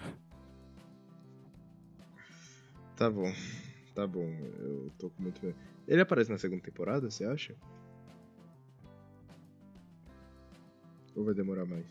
Tá bom. Eu tô com muito medo. Ele aparece na segunda temporada, você acha? Ou vai demorar mais?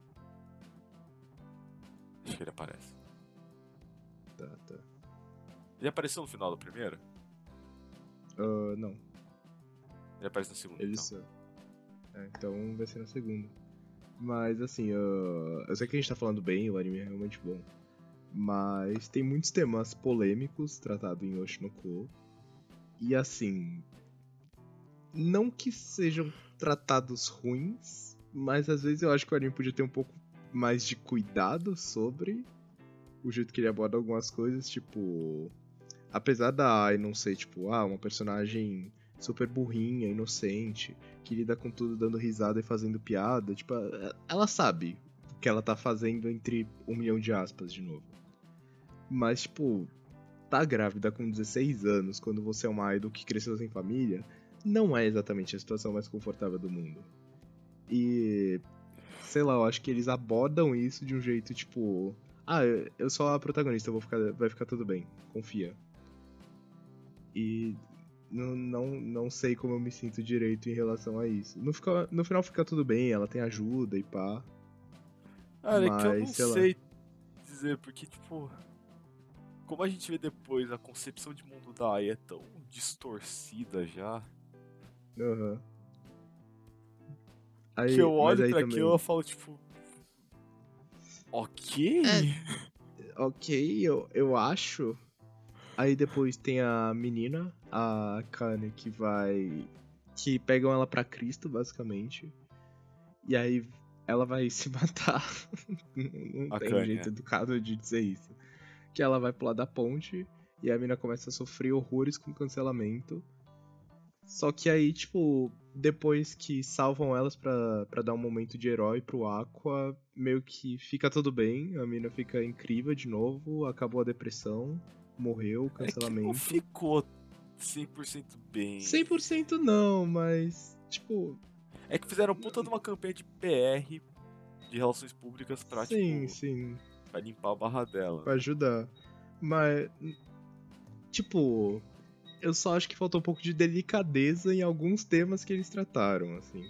Acho que ele aparece. Tá. Ele apareceu no final da primeira? Não. Ele aparece na segunda, Ele então. só. Então vai ser na segunda. Mas assim, eu sei que a gente tá falando bem, o anime é realmente bom. Mas tem muitos temas polêmicos tratados em Oshinoko. E assim, não que sejam tratados ruins, mas às vezes eu acho que o anime podia ter um pouco mais de cuidado sobre o jeito que ele aborda algumas coisas, tipo, apesar da Ai não ser, tipo, uma personagem super burrinha, inocente, que lida com tudo dando risada e fazendo piada, tipo, ela sabe o que ela tá fazendo entre 1 milhão de aspas, de novo. Mas, tipo, tá grávida com 16 anos, quando você é uma idol que cresceu sem família, não é exatamente a situação mais confortável do mundo. E, sei lá, eu acho que eles abordam isso de um jeito, tipo, eu sou a protagonista, vai ficar tudo bem, confia. E não sei como eu me sinto direito em relação a isso. No final fica tudo bem, ela tem ajuda e pá. Cara, é que eu Mas, não sei lá. sei dizer, porque, tipo, como a gente vê depois, a concepção de mundo da Ai é tão distorcida já, Aham. que eu Mas olho aí pra aquilo e também. falo, tipo, É, ok? ok, eu acho. Aí depois tem a menina, a Kane, que pegam ela pra Cristo, basicamente. E aí ela vai se matar. Não A tem jeito Kanye. educado de dizer isso. Que ela vai pular da ponte e a mina começa a sofrer horrores com cancelamento. Só que aí, tipo, depois que salvam elas pra dar um momento de herói pro Aqua, meio que fica tudo bem, a mina fica incrível de novo, acabou a depressão, morreu, É que não cancelamento. ficou 100% bem. 100% não, mas, tipo, É que fizeram puta de uma campanha de PR, de relações públicas, pra, sim, tipo, sim, pra limpar a barra dela, pra né? ajudar. Mas, tipo, eu só acho que faltou um pouco de delicadeza em alguns temas que eles trataram, assim.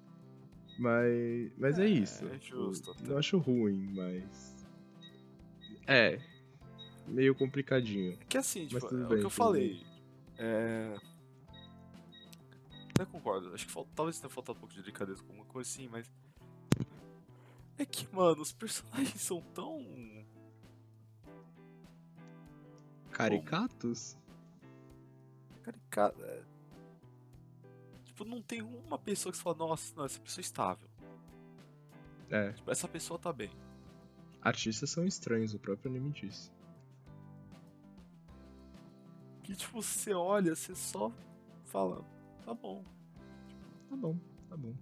Mas é isso. É Tipo, justo até. não acho ruim, mas. É, meio complicadinho. É que assim, Mas tipo, tudo é o que bem, eu tudo bem. falei. É. Até concordo. Acho que talvez tenha faltado um pouco de delicadeza com alguma coisa assim, mas. É que, mano, os personagens são tão. Como? Caricatos? Caricato. Tipo, não tem uma pessoa que você fala, nossa, não, essa pessoa é estável. É. Tipo, essa pessoa tá bem. Artistas são estranhos, o próprio anime disse. Que, tipo, você olha, você só fala, tá bom. Tá bom, tá bom.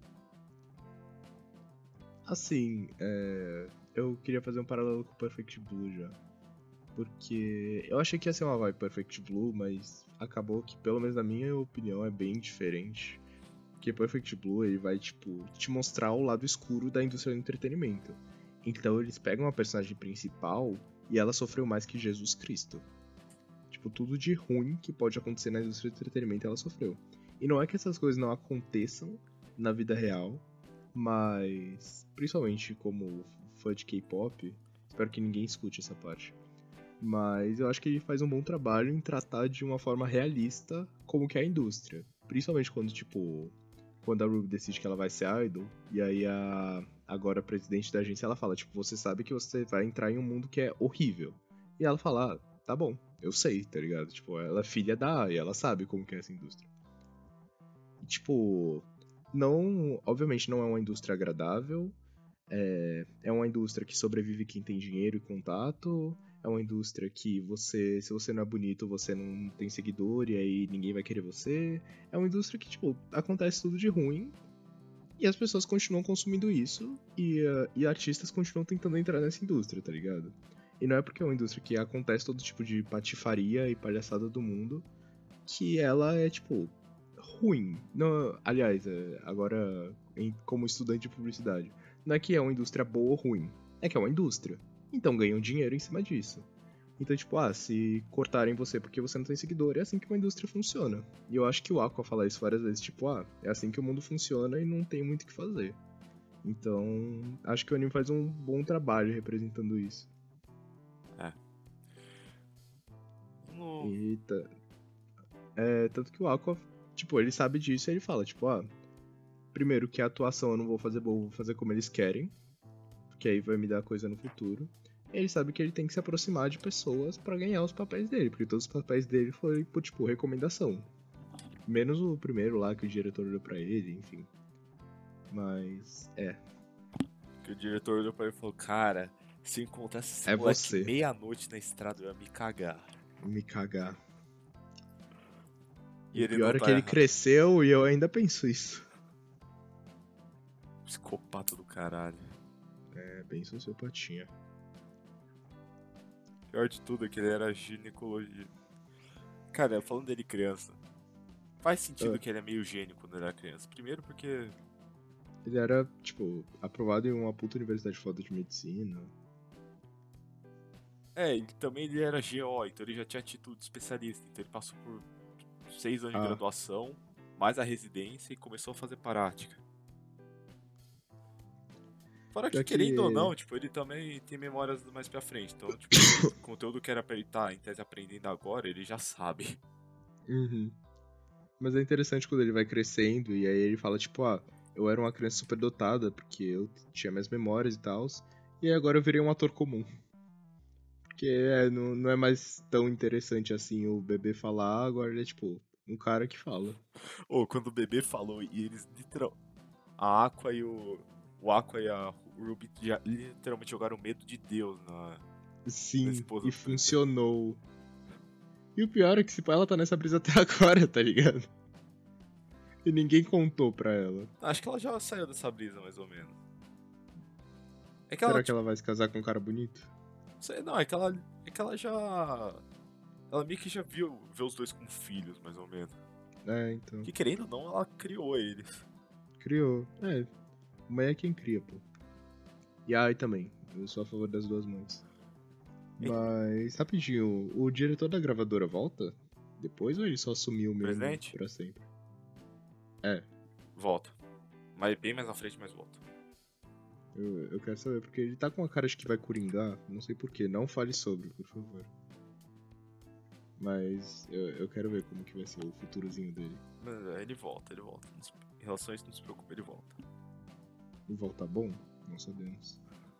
Assim, eu queria fazer um paralelo com o Perfect Blue já. Porque eu achei que ia ser uma vibe Perfect Blue, mas acabou que, pelo menos na minha opinião, é bem diferente. Porque Perfect Blue, ele vai, tipo, te mostrar o lado escuro da indústria do entretenimento. Então eles pegam a personagem principal e ela sofreu mais que Jesus Cristo. Tipo, tudo de ruim que pode acontecer na indústria do entretenimento ela sofreu. E não é que essas coisas não aconteçam na vida real, mas principalmente como fã de K-pop, espero que ninguém escute essa parte. Mas eu acho que ele faz um bom trabalho em tratar de uma forma realista como que é a indústria. Principalmente quando, tipo, quando a Ruby decide que ela vai ser idol, e aí agora a presidente da agência ela fala, tipo, você sabe que você vai entrar em um mundo que é horrível. E ela fala, tá bom, eu sei, tá ligado? Tipo, ela é filha da A e ela sabe como que é essa indústria. E, tipo, não, obviamente não é uma indústria agradável, é uma indústria que sobrevive quem tem dinheiro e contato. É uma indústria que se você não é bonito, você não tem seguidor e aí ninguém vai querer você. É uma indústria que, tipo, acontece tudo de ruim e as pessoas continuam consumindo isso e artistas continuam tentando entrar nessa indústria, tá ligado? E não é porque é uma indústria que acontece todo tipo de patifaria e palhaçada do mundo que ela é, tipo, ruim. Não, aliás, agora, como estudante de publicidade, não é que é uma indústria boa ou ruim, é que é uma indústria. Então ganham dinheiro em cima disso. Então, tipo, se cortarem você porque você não tem seguidor, é assim que uma indústria funciona. E eu acho que o Aqua fala isso várias vezes, tipo, é assim que o mundo funciona e não tem muito o que fazer. Então, acho que o anime faz um bom trabalho representando isso. É. No... Eita. Tanto que o Aqua, tipo, ele sabe disso e ele fala, tipo, primeiro que a atuação eu não vou fazer boa, vou fazer como eles querem, porque aí vai me dar coisa no futuro. E ele sabe que ele tem que se aproximar de pessoas pra ganhar os papéis dele, porque todos os papéis dele foi, tipo, recomendação. Menos o primeiro lá que o diretor olhou pra ele, enfim. Mas, Que o diretor olhou pra ele e falou, cara, se eu encontrasse esse é moleque você. meia-noite na estrada, eu ia me cagar. Me cagar. E O ele pior não é tá que ele errado. cresceu e eu ainda penso isso. Psicopata do caralho. É, bem sociopatinha. Pior de tudo é que ele era ginecologia. Cara, falando dele criança, faz sentido Ah, que ele é meio gênio quando ele era criança. Primeiro porque... Ele era, tipo, aprovado em uma puta universidade foda de medicina. ele era GO, então ele já tinha título de especialista. Então ele passou por 6 anos de Ah, graduação, mais a residência e começou a fazer prática. Fora que, pior querendo ou que. não, tipo, ele também tem memórias mais pra frente. Então, tipo, o conteúdo que era pra ele estar em tese aprendendo agora, ele já sabe. Uhum. Mas é interessante quando ele vai crescendo e aí ele fala, tipo, eu era uma criança superdotada porque eu tinha minhas memórias e tal. E agora eu virei um ator comum. Porque não é mais tão interessante assim o bebê falar, agora ele é tipo um cara que fala. Ou quando o bebê falou e eles literal. A Aqua e o Aqua e a Ruby literalmente jogaram medo de Deus na Sim, esposa e do bebê. funcionou. E o pior é que se pá, ela tá nessa brisa até agora, tá ligado? E ninguém contou pra ela. Acho que ela já saiu dessa brisa, mais ou menos. É que ela, Será que tipo, ela vai se casar com um cara bonito? sei, não, é que ela já. Ela meio que já vê os dois como filhos, mais ou menos. Então. Que querendo ou não, ela criou eles. Criou. Mãe é quem cria, pô. E aí também. Eu sou a favor das duas mães. E, Mas, rapidinho, o diretor da gravadora volta? Depois ou ele só sumiu mesmo presidente? pra sempre? É, Volta. Mas bem mais na frente, mas volta. eu quero saber, porque ele tá com a cara de que vai coringar, não sei porquê, não fale sobre, por favor. Mas eu quero ver como que vai ser o futurozinho dele. Mas ele volta, ele volta. Em relação a isso, não se preocupe, ele volta. E volta bom? Não sabemos.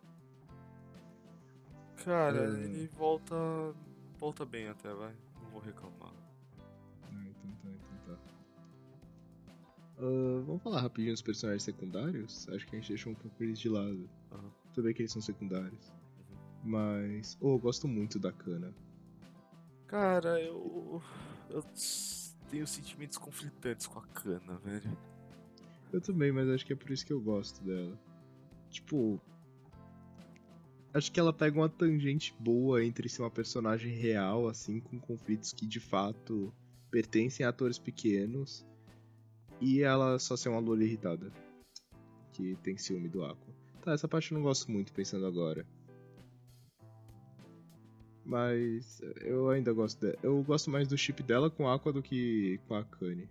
Cara, Ah, ele volta bem até, vai. Não vou reclamar. então tá. Vamos falar rapidinho dos personagens secundários? Acho que a gente deixou um pouco eles de lado. Aham. Tudo bem que eles são secundários. Uhum. Mas, eu gosto muito da Kana. Cara, eu tenho sentimentos conflitantes com a Kana, velho. Eu também, mas acho que é por isso que eu gosto dela. Tipo, acho que ela pega uma tangente boa entre ser uma personagem real, assim, com conflitos que de fato pertencem a atores pequenos, e ela só ser uma Loli irritada, que tem ciúme do Aqua. Tá, essa parte eu não gosto muito pensando agora. Mas eu ainda gosto dela. Eu gosto mais do chip dela com a Aqua do que com a Akane.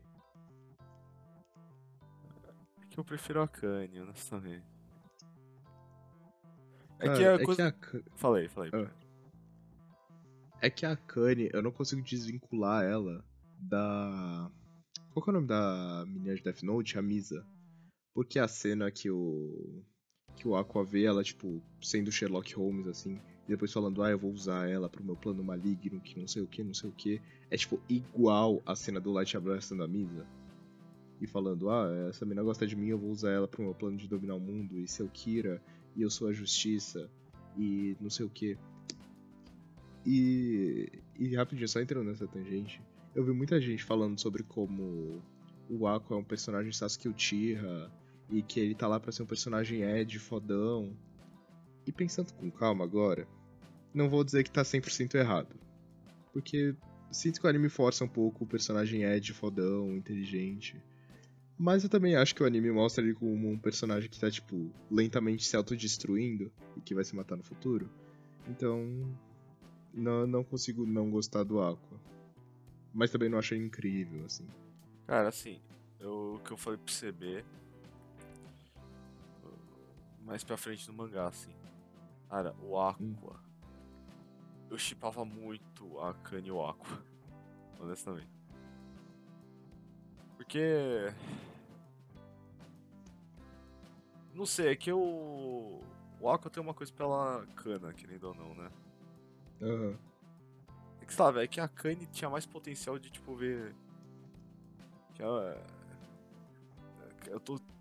É que eu prefiro a Kanye, honestamente. É que Cara, a coisa. Falei. ah, é que a Akane, eu não consigo desvincular ela da. Qual que é o nome da menina de Death Note? A Misa. Porque a cena que o Aqua vê ela, tipo, sendo Sherlock Holmes, assim, e depois falando, eu vou usar ela pro meu plano maligno, que não sei o que, não sei o que, é, tipo, igual a cena do Light abraçando a Misa. E falando, essa menina gosta de mim, eu vou usar ela pro meu plano de dominar o mundo, e ser o Kira, e eu sou a justiça, e não sei o que. E rapidinho, só entrando nessa tangente, eu vi muita gente falando sobre como o Aqua é um personagem Sasuke Uchiha, e que ele tá lá pra ser um personagem Ed, fodão. E pensando com calma agora, não vou dizer que tá 100% errado. Porque sinto que o anime força um pouco o personagem Ed, fodão, inteligente. Mas eu também acho que o anime mostra ele como um personagem que tá, tipo, lentamente se autodestruindo e que vai se matar no futuro. Então, não consigo não gostar do Aqua. Mas também não achei incrível, assim. Cara, assim, o que eu falei pra você ver. mais pra frente no mangá, assim. Cara, o Aqua. Eu shippava muito a Akane e o Aqua. Honestamente. Porque. Não sei, é que o Aqua tem uma coisa pela Kana, querendo ou não, né? Aham. É que sabe, é que a Akane tinha mais potencial de, tipo, ver. Que ela. Eu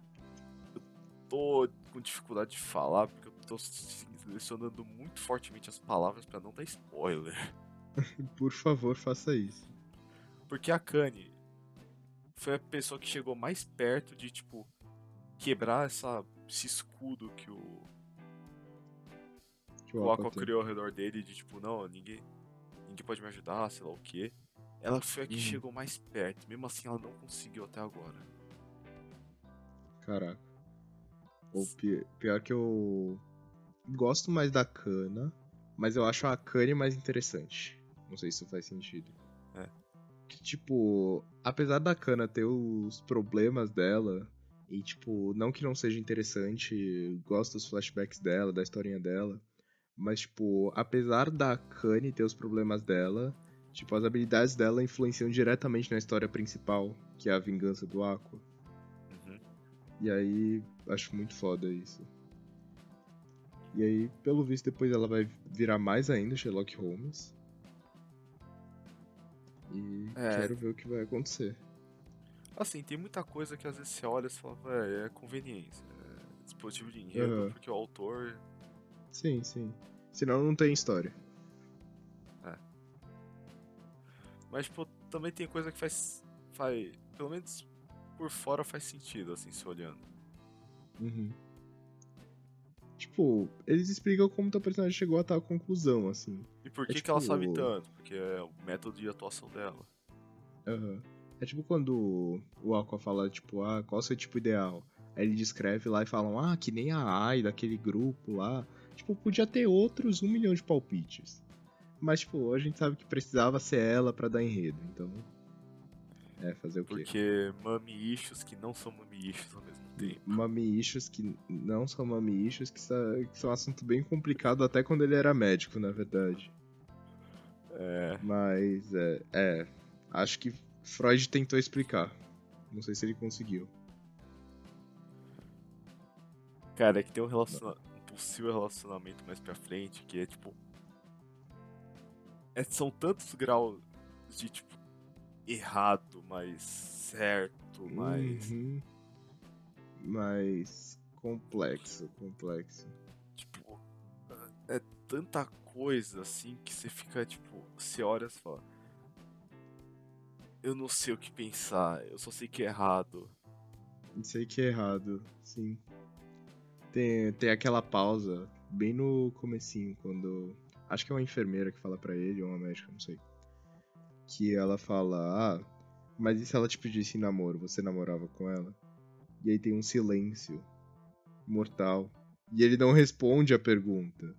tô com dificuldade de falar, porque eu tô selecionando muito fortemente as palavras pra não dar spoiler. Por favor, faça isso. Porque a Akane foi a pessoa que chegou mais perto de, tipo, quebrar esse escudo que Que o o Aqua Aqua tem. criou ao redor dele, de tipo, não, ninguém pode me ajudar, sei lá o quê. Ela foi a que Uhum. chegou mais perto, mesmo assim ela não conseguiu até agora. Caraca. Pior que eu gosto mais da Kana, mas eu acho a Akane mais interessante. Não sei se isso faz sentido. É. Que, tipo, apesar da Kana ter os problemas dela, e, tipo, não que não seja interessante, gosto dos flashbacks dela, da historinha dela, mas, tipo, apesar da Kanye ter os problemas dela, tipo, as habilidades dela influenciam diretamente na história principal, que é a vingança do Aqua. Uhum. E aí, acho muito foda isso. E aí, pelo visto, depois ela vai virar mais ainda Sherlock Holmes. E É, quero ver o que vai acontecer. assim, tem muita coisa que às vezes você olha e fala, é conveniência, é dispositivo de enredo, Aham. porque o autor. Sim, sim. Senão não tem história. É. Mas, tipo, também tem coisa que pelo menos por fora faz sentido, assim, se olhando. Uhum. Tipo, eles explicam como teu personagem chegou a tal conclusão, assim. E por É que ela sabe tipo. tanto? Porque é o método de atuação dela. Aham. É tipo quando o Aqua fala, tipo, ah, qual é o seu tipo ideal? Aí ele descreve lá e falam, ah, que nem a Ai daquele grupo lá. Tipo, podia ter outros 1 milhão de palpites. Mas, tipo, a gente sabe que precisava ser ela pra dar enredo, então. É, fazer o quê? Porque mami issues que não são mami issues ao mesmo tempo. Mami issues que não são mami issues, que são um assunto bem complicado até quando ele era médico, na verdade. É. Mas, acho que Freud tentou explicar. Não sei se ele conseguiu. Cara, é que tem um possível relacionamento mais pra frente que é tipo. São tantos graus de tipo errado, mais certo, mais. Uhum. Mais complexo. Tipo. É tanta coisa assim que você fica tipo. Você olha e fala. Eu não sei o que pensar, eu só sei que é errado. Não sei que é errado, sim. Tem aquela pausa bem no comecinho, quando. Acho que é uma enfermeira que fala pra ele, ou uma médica, não sei. Que ela fala, ah, mas e se ela te pedisse em namoro? Você namorava com ela? E aí tem um silêncio mortal. E ele não responde a pergunta.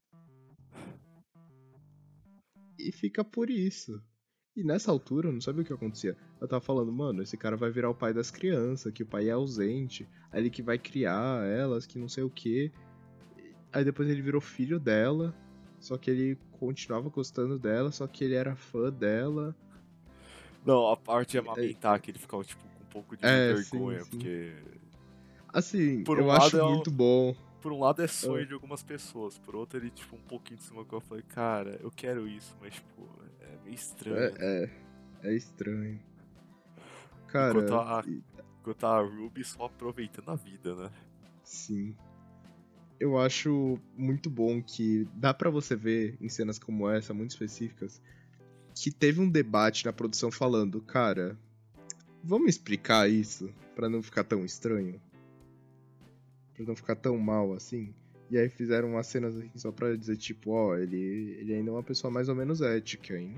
E fica por isso. E nessa altura eu não sabia o que acontecia. Eu tava falando, mano, esse cara vai virar o pai das crianças, que o pai é ausente, aí ele que vai criar elas, que não sei o que. Aí depois ele virou filho dela, só que ele continuava gostando dela, só que ele era fã dela. Não, a parte de É, amamentar que ele ficava tipo com um pouco de sim, vergonha, sim. porque Assim, por eu um lado acho muito bom. por um lado é Ah, sonho de algumas pessoas, por outro ele tipo um pouquinho de cima que eu falei, cara, eu quero isso, mas tipo, é meio estranho, né? É, é estranho. Enquanto Cara, a enquanto a Ruby só aproveitando a vida, né? sim. Eu acho muito bom que dá pra você ver em cenas como essa, muito específicas, que teve um debate na produção falando, cara, vamos explicar isso pra não ficar tão estranho, pra não ficar tão mal assim. E aí fizeram umas cenas assim só pra dizer tipo, ó, ele ainda é uma pessoa mais ou menos ética, hein?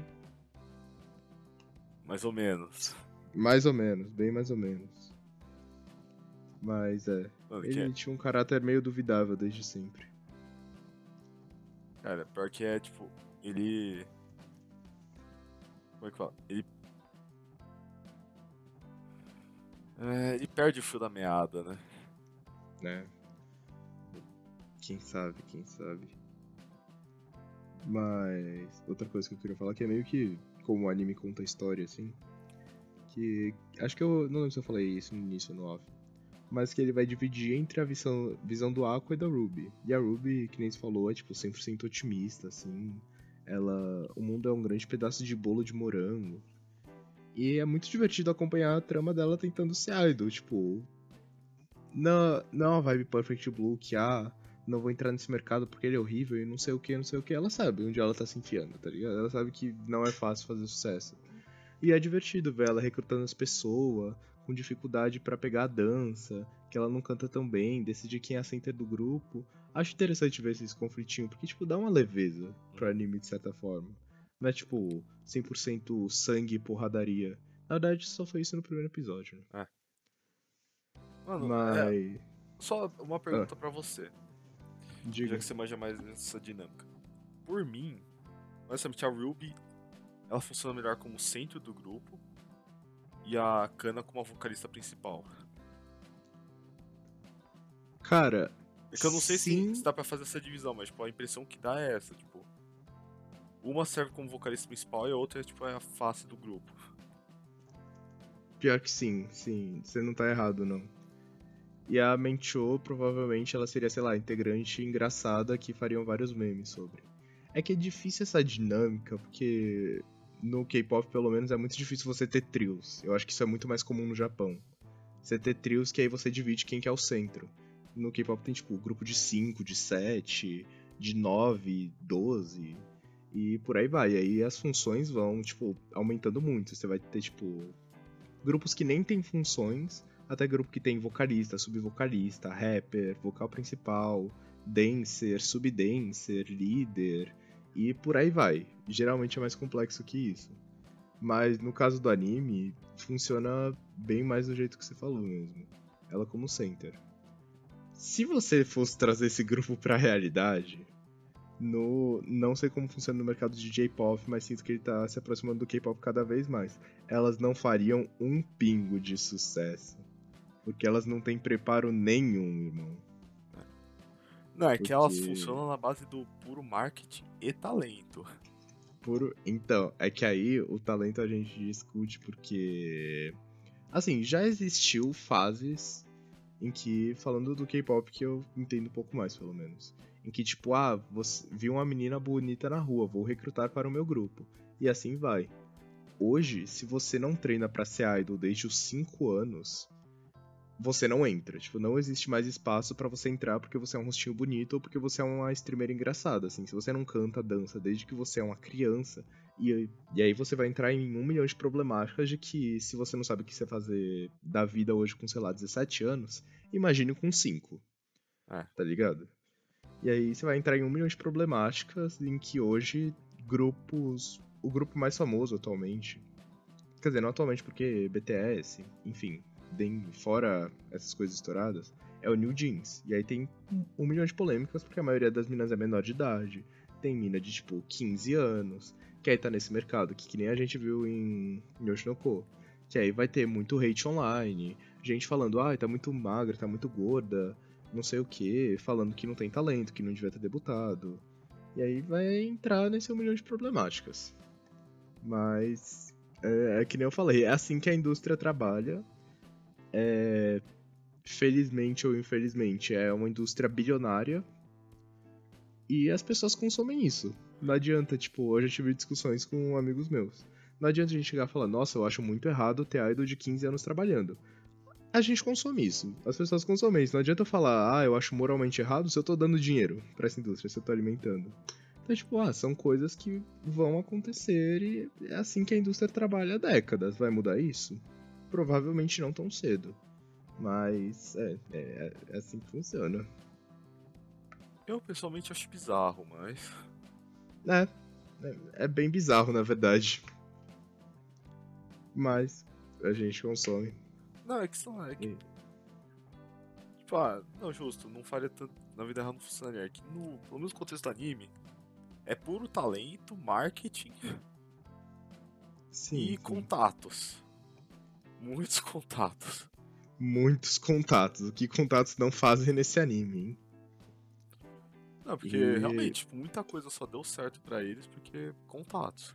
Mais ou menos. Mais ou menos, bem mais ou menos. Mas Mano, ele tinha um caráter meio duvidável desde sempre. cara, pior que é tipo, ele como é que fala? Ele perde o fio da meada, né? Né? quem sabe, quem sabe. Mas outra coisa que eu queria falar que é meio que como o anime conta a história, assim. Que acho que eu não lembro se eu falei isso no início ou no off. Mas que ele vai dividir entre a visão do Aqua e da Ruby. E a Ruby, que nem você falou, é tipo 100% otimista, assim. O mundo é um grande pedaço de bolo de morango. E é muito divertido acompanhar a trama dela tentando ser idol, tipo... Não é uma vibe Perfect Blue que, não vou entrar nesse mercado porque ele é horrível e não sei o que, não sei o que. Ela sabe onde ela tá se enfiando, tá ligado? Ela sabe que não é fácil fazer sucesso. E é divertido ver ela recrutando as pessoas, com dificuldade pra pegar a dança, que ela não canta tão bem, decidir quem é a center do grupo. Acho interessante ver esses conflitinhos, porque, tipo, dá uma leveza pro anime de certa forma. Não é, tipo, 100% sangue e porradaria. Na verdade, só foi isso no primeiro episódio, né? É. Mano, Mas... só uma pergunta pra você. Já Diga. que você manja mais nessa dinâmica. Por mim, honestamente, a Ruby, ela funciona melhor como centro do grupo e a Kana como a vocalista principal. Cara, É que eu não sei sim... se dá pra fazer essa divisão, mas tipo, a impressão que dá é essa, tipo... Uma serve como vocalista principal e a outra tipo, é a face do grupo. Pior que sim, você não tá errado, não. E a Mencho, provavelmente, ela seria, sei lá, integrante engraçada que fariam vários memes sobre. É que é difícil essa dinâmica, porque no K-pop, pelo menos, é muito difícil você ter trios. Eu acho que isso é muito mais comum no Japão. Você ter trios que aí você divide quem que é o centro. No K-pop tem, tipo, grupo de 5, de 7, de 9, 12, e por aí vai. E aí as funções vão, tipo, aumentando muito. Você vai ter, tipo, grupos que nem tem funções, até grupo que tem vocalista, subvocalista, rapper, vocal principal, dancer, subdancer, líder, e por aí vai. Geralmente é mais complexo que isso. Mas no caso do anime, funciona bem mais do jeito que você falou mesmo. Ela como center. Se você fosse trazer esse grupo pra realidade, não sei como funciona no mercado de J-pop, mas sinto que ele tá se aproximando do K-pop cada vez mais. Elas não fariam um pingo de sucesso. Porque elas não têm preparo nenhum, irmão. Não, é que elas Porque... funcionam na base do puro marketing e talento. Então, é que aí o talento a gente discute porque... Assim, já existiu fases em que, falando do K-pop, que eu entendo um pouco mais, pelo menos. Em que, tipo, vi uma menina bonita na rua, vou recrutar para o meu grupo. E assim vai. Hoje, se você não treina pra ser idol desde os 5 anos, você não entra. Tipo, não existe mais espaço pra você entrar porque você é um rostinho bonito ou porque você é uma streamer engraçada, assim. Se você não canta, dança desde que você é uma criança, e aí você vai entrar em 1 milhão de problemáticas de que se você não sabe o que você fazer da vida hoje com, sei lá, 17 anos, imagine com 5. Tá ligado? E aí você vai entrar em 1 milhão de problemáticas em que hoje o grupo mais famoso atualmente, quer dizer, não atualmente porque BTS, enfim, fora essas coisas estouradas, é o New Jeans. E aí tem 1 milhão de polêmicas porque a maioria das minas é menor de idade. Tem mina de, tipo, 15 anos, que aí tá nesse mercado, que nem a gente viu em Yoshinoko. Que aí vai ter muito hate online, gente falando, tá muito magra, tá muito gorda, não sei o que, falando que não tem talento, que não devia ter debutado. E aí vai entrar nesse 1 milhão de problemáticas. Mas é que nem eu falei, é assim que a indústria trabalha. Felizmente ou infelizmente, é uma indústria bilionária. E as pessoas consomem isso. Não adianta, tipo, eu já tive discussões com amigos meus. Não adianta a gente chegar e falar, nossa, eu acho muito errado ter idol de 15 anos trabalhando. A gente consome isso. As pessoas consomem isso. Não adianta eu falar, eu acho moralmente errado se eu tô dando dinheiro pra essa indústria, se eu tô alimentando. Então, tipo, são coisas que vão acontecer e é assim que a indústria trabalha há décadas. Vai mudar isso? Provavelmente não tão cedo. Mas é assim que funciona. Eu pessoalmente acho bizarro, mas. É bem bizarro, na verdade. Mas a gente consome. Não, é que sei lá, é que. Tipo, não, justo, não faria tanto. Na vida real não funcionaria. É que pelo menos no contexto do anime, é puro talento, marketing Sim. contatos. Muitos contatos. Muitos contatos. O que contatos não fazem nesse anime, hein? Não, porque E, realmente, tipo, muita coisa só deu certo pra eles porque contatos.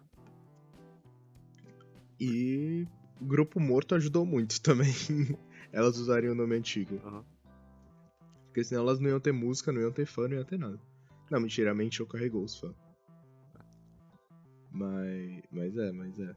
e o Grupo Morto ajudou muito também. Elas usarem o nome antigo. Aham. Porque senão elas não iam ter música, não iam ter fã, não ia ter nada. Não, mentira, a Mente Show carregou os fãs. Mas é.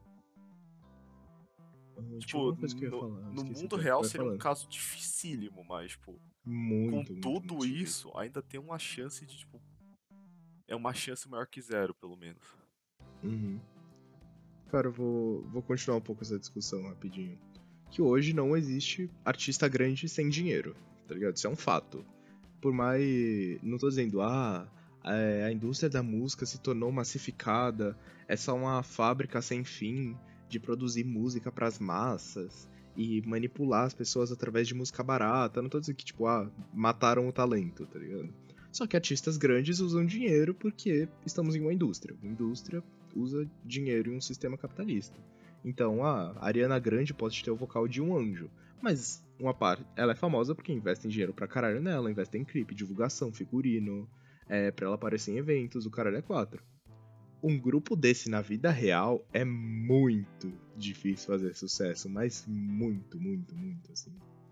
Tinha Tipo, alguma coisa que eu ia falar, eu no esqueci mundo até. real Vai seria um falando. caso dificílimo, mas, tipo, com Muito, muito, muito tudo difícil. isso, ainda tem uma chance de, tipo, é uma chance maior que zero, pelo menos. Uhum. Cara, eu vou continuar um pouco essa discussão rapidinho. Que hoje não existe artista grande sem dinheiro, tá ligado? Isso é um fato. Por mais. Não tô dizendo, a indústria da música se tornou massificada, é só uma fábrica sem fim de produzir música pras massas e manipular as pessoas através de música barata. Não tô dizendo que, tipo, mataram o talento, tá ligado? Só que artistas grandes usam dinheiro porque estamos em uma indústria. Uma indústria usa dinheiro em um sistema capitalista. Então, a Ariana Grande pode ter o vocal de um anjo, mas uma parte, ela é famosa porque investem dinheiro pra caralho nela, investem em clipe, divulgação, figurino, pra ela aparecer em eventos, o caralho é 4. Um grupo desse na vida real é muito difícil fazer sucesso, mas muito, muito, muito, assim.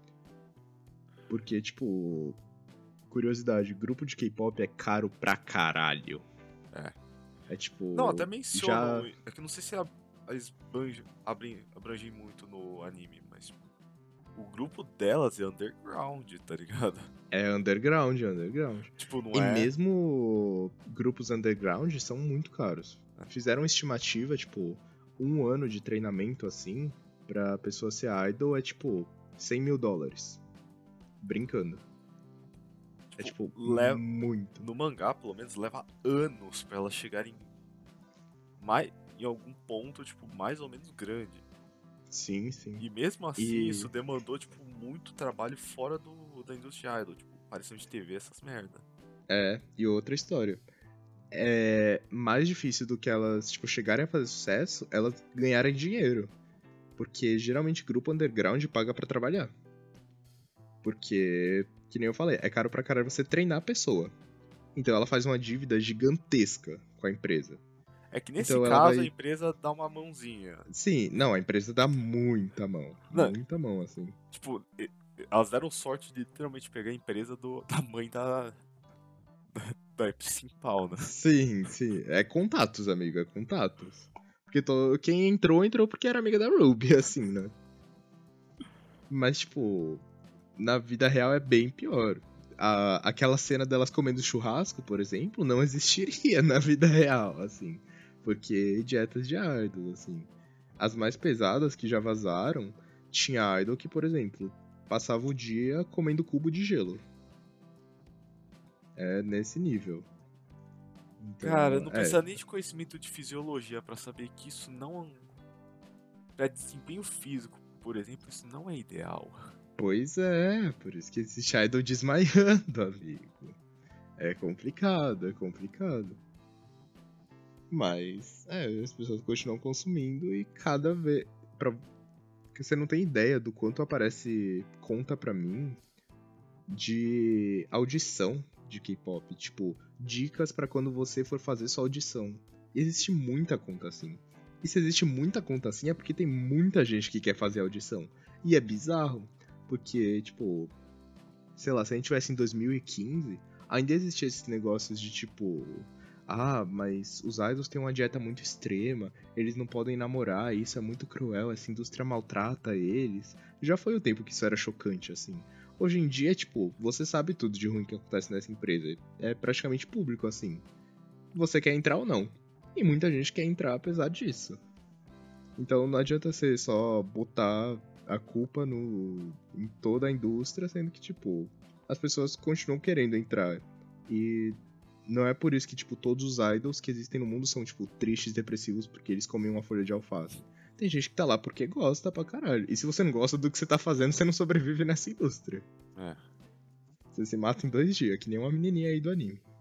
Porque, tipo, curiosidade, grupo de K-pop é caro pra caralho. É. É Não, até tipo, mencionam, já é que eu não sei se eles abrangem muito no anime, mas tipo, o grupo delas é underground, tá ligado? é underground, underground. Tipo, não E é. mesmo grupos underground são muito caros. Fizeram uma estimativa, tipo, 1 ano de treinamento assim, pra pessoa ser idol é tipo $100.000. Brincando. É Tipo, tipo, muito. no mangá, pelo menos, leva anos pra elas chegarem mais, em algum ponto, tipo, mais ou menos grande. Sim, sim. E mesmo assim, E isso demandou, tipo, muito trabalho fora da indústria idol, tipo, aparição de TV, essas merda. e outra história. É mais difícil do que elas, tipo, chegarem a fazer sucesso, elas ganharem dinheiro. Porque geralmente grupo underground paga pra trabalhar. Porque, que nem eu falei, é caro pra caralho você treinar a pessoa. Então ela faz uma dívida gigantesca com a empresa. É que nesse Então ela caso a vai. empresa dá uma mãozinha. Sim, não, a empresa dá muita mão. Não, Muita mão, assim. tipo, elas deram sorte de literalmente pegar a empresa da mãe da principal, né? Sim, sim. É contatos, amigo, é contatos. Porque quem entrou porque era amiga da Ruby, assim, né? Mas, tipo, na vida real é bem pior. Aquela cena delas comendo churrasco, por exemplo, não existiria na vida real, assim. Porque dietas de idol, assim. As mais pesadas que já vazaram, tinha idol que, por exemplo, passava o dia comendo cubo de gelo. É nesse nível. Cara, Então, não precisa nem de conhecimento de fisiologia pra saber que isso não. Pra desempenho físico, por exemplo, isso não é ideal. pois é, por isso que existe idol desmaiando, amigo. É complicado, é complicado. Mas, as pessoas continuam consumindo e cada vez. Porque você não tem ideia do quanto aparece conta pra mim de audição de K-pop. Tipo, dicas pra quando você for fazer sua audição. E existe muita conta assim. E se existe muita conta assim é porque tem muita gente que quer fazer audição. E é bizarro. Porque, tipo, sei lá, se a gente tivesse em 2015, ainda existia esses negócios de tipo. Mas os idols têm uma dieta muito extrema, eles não podem namorar, isso é muito cruel, essa indústria maltrata eles. Já foi o tempo que isso era chocante, assim. Hoje em dia, tipo, você sabe tudo de ruim que acontece nessa empresa. É praticamente público, assim. Você quer entrar ou não. E muita gente quer entrar apesar disso. Então não adianta você só botar a culpa em toda a indústria, sendo que, tipo, as pessoas continuam querendo entrar. E não é por isso que, tipo, todos os idols que existem no mundo são, tipo, tristes, depressivos, porque eles comem uma folha de alface. Tem gente que tá lá porque gosta pra caralho. E se você não gosta do que você tá fazendo, você não sobrevive nessa indústria. É. Você se mata em 2 dias, que nem uma menininha aí do anime.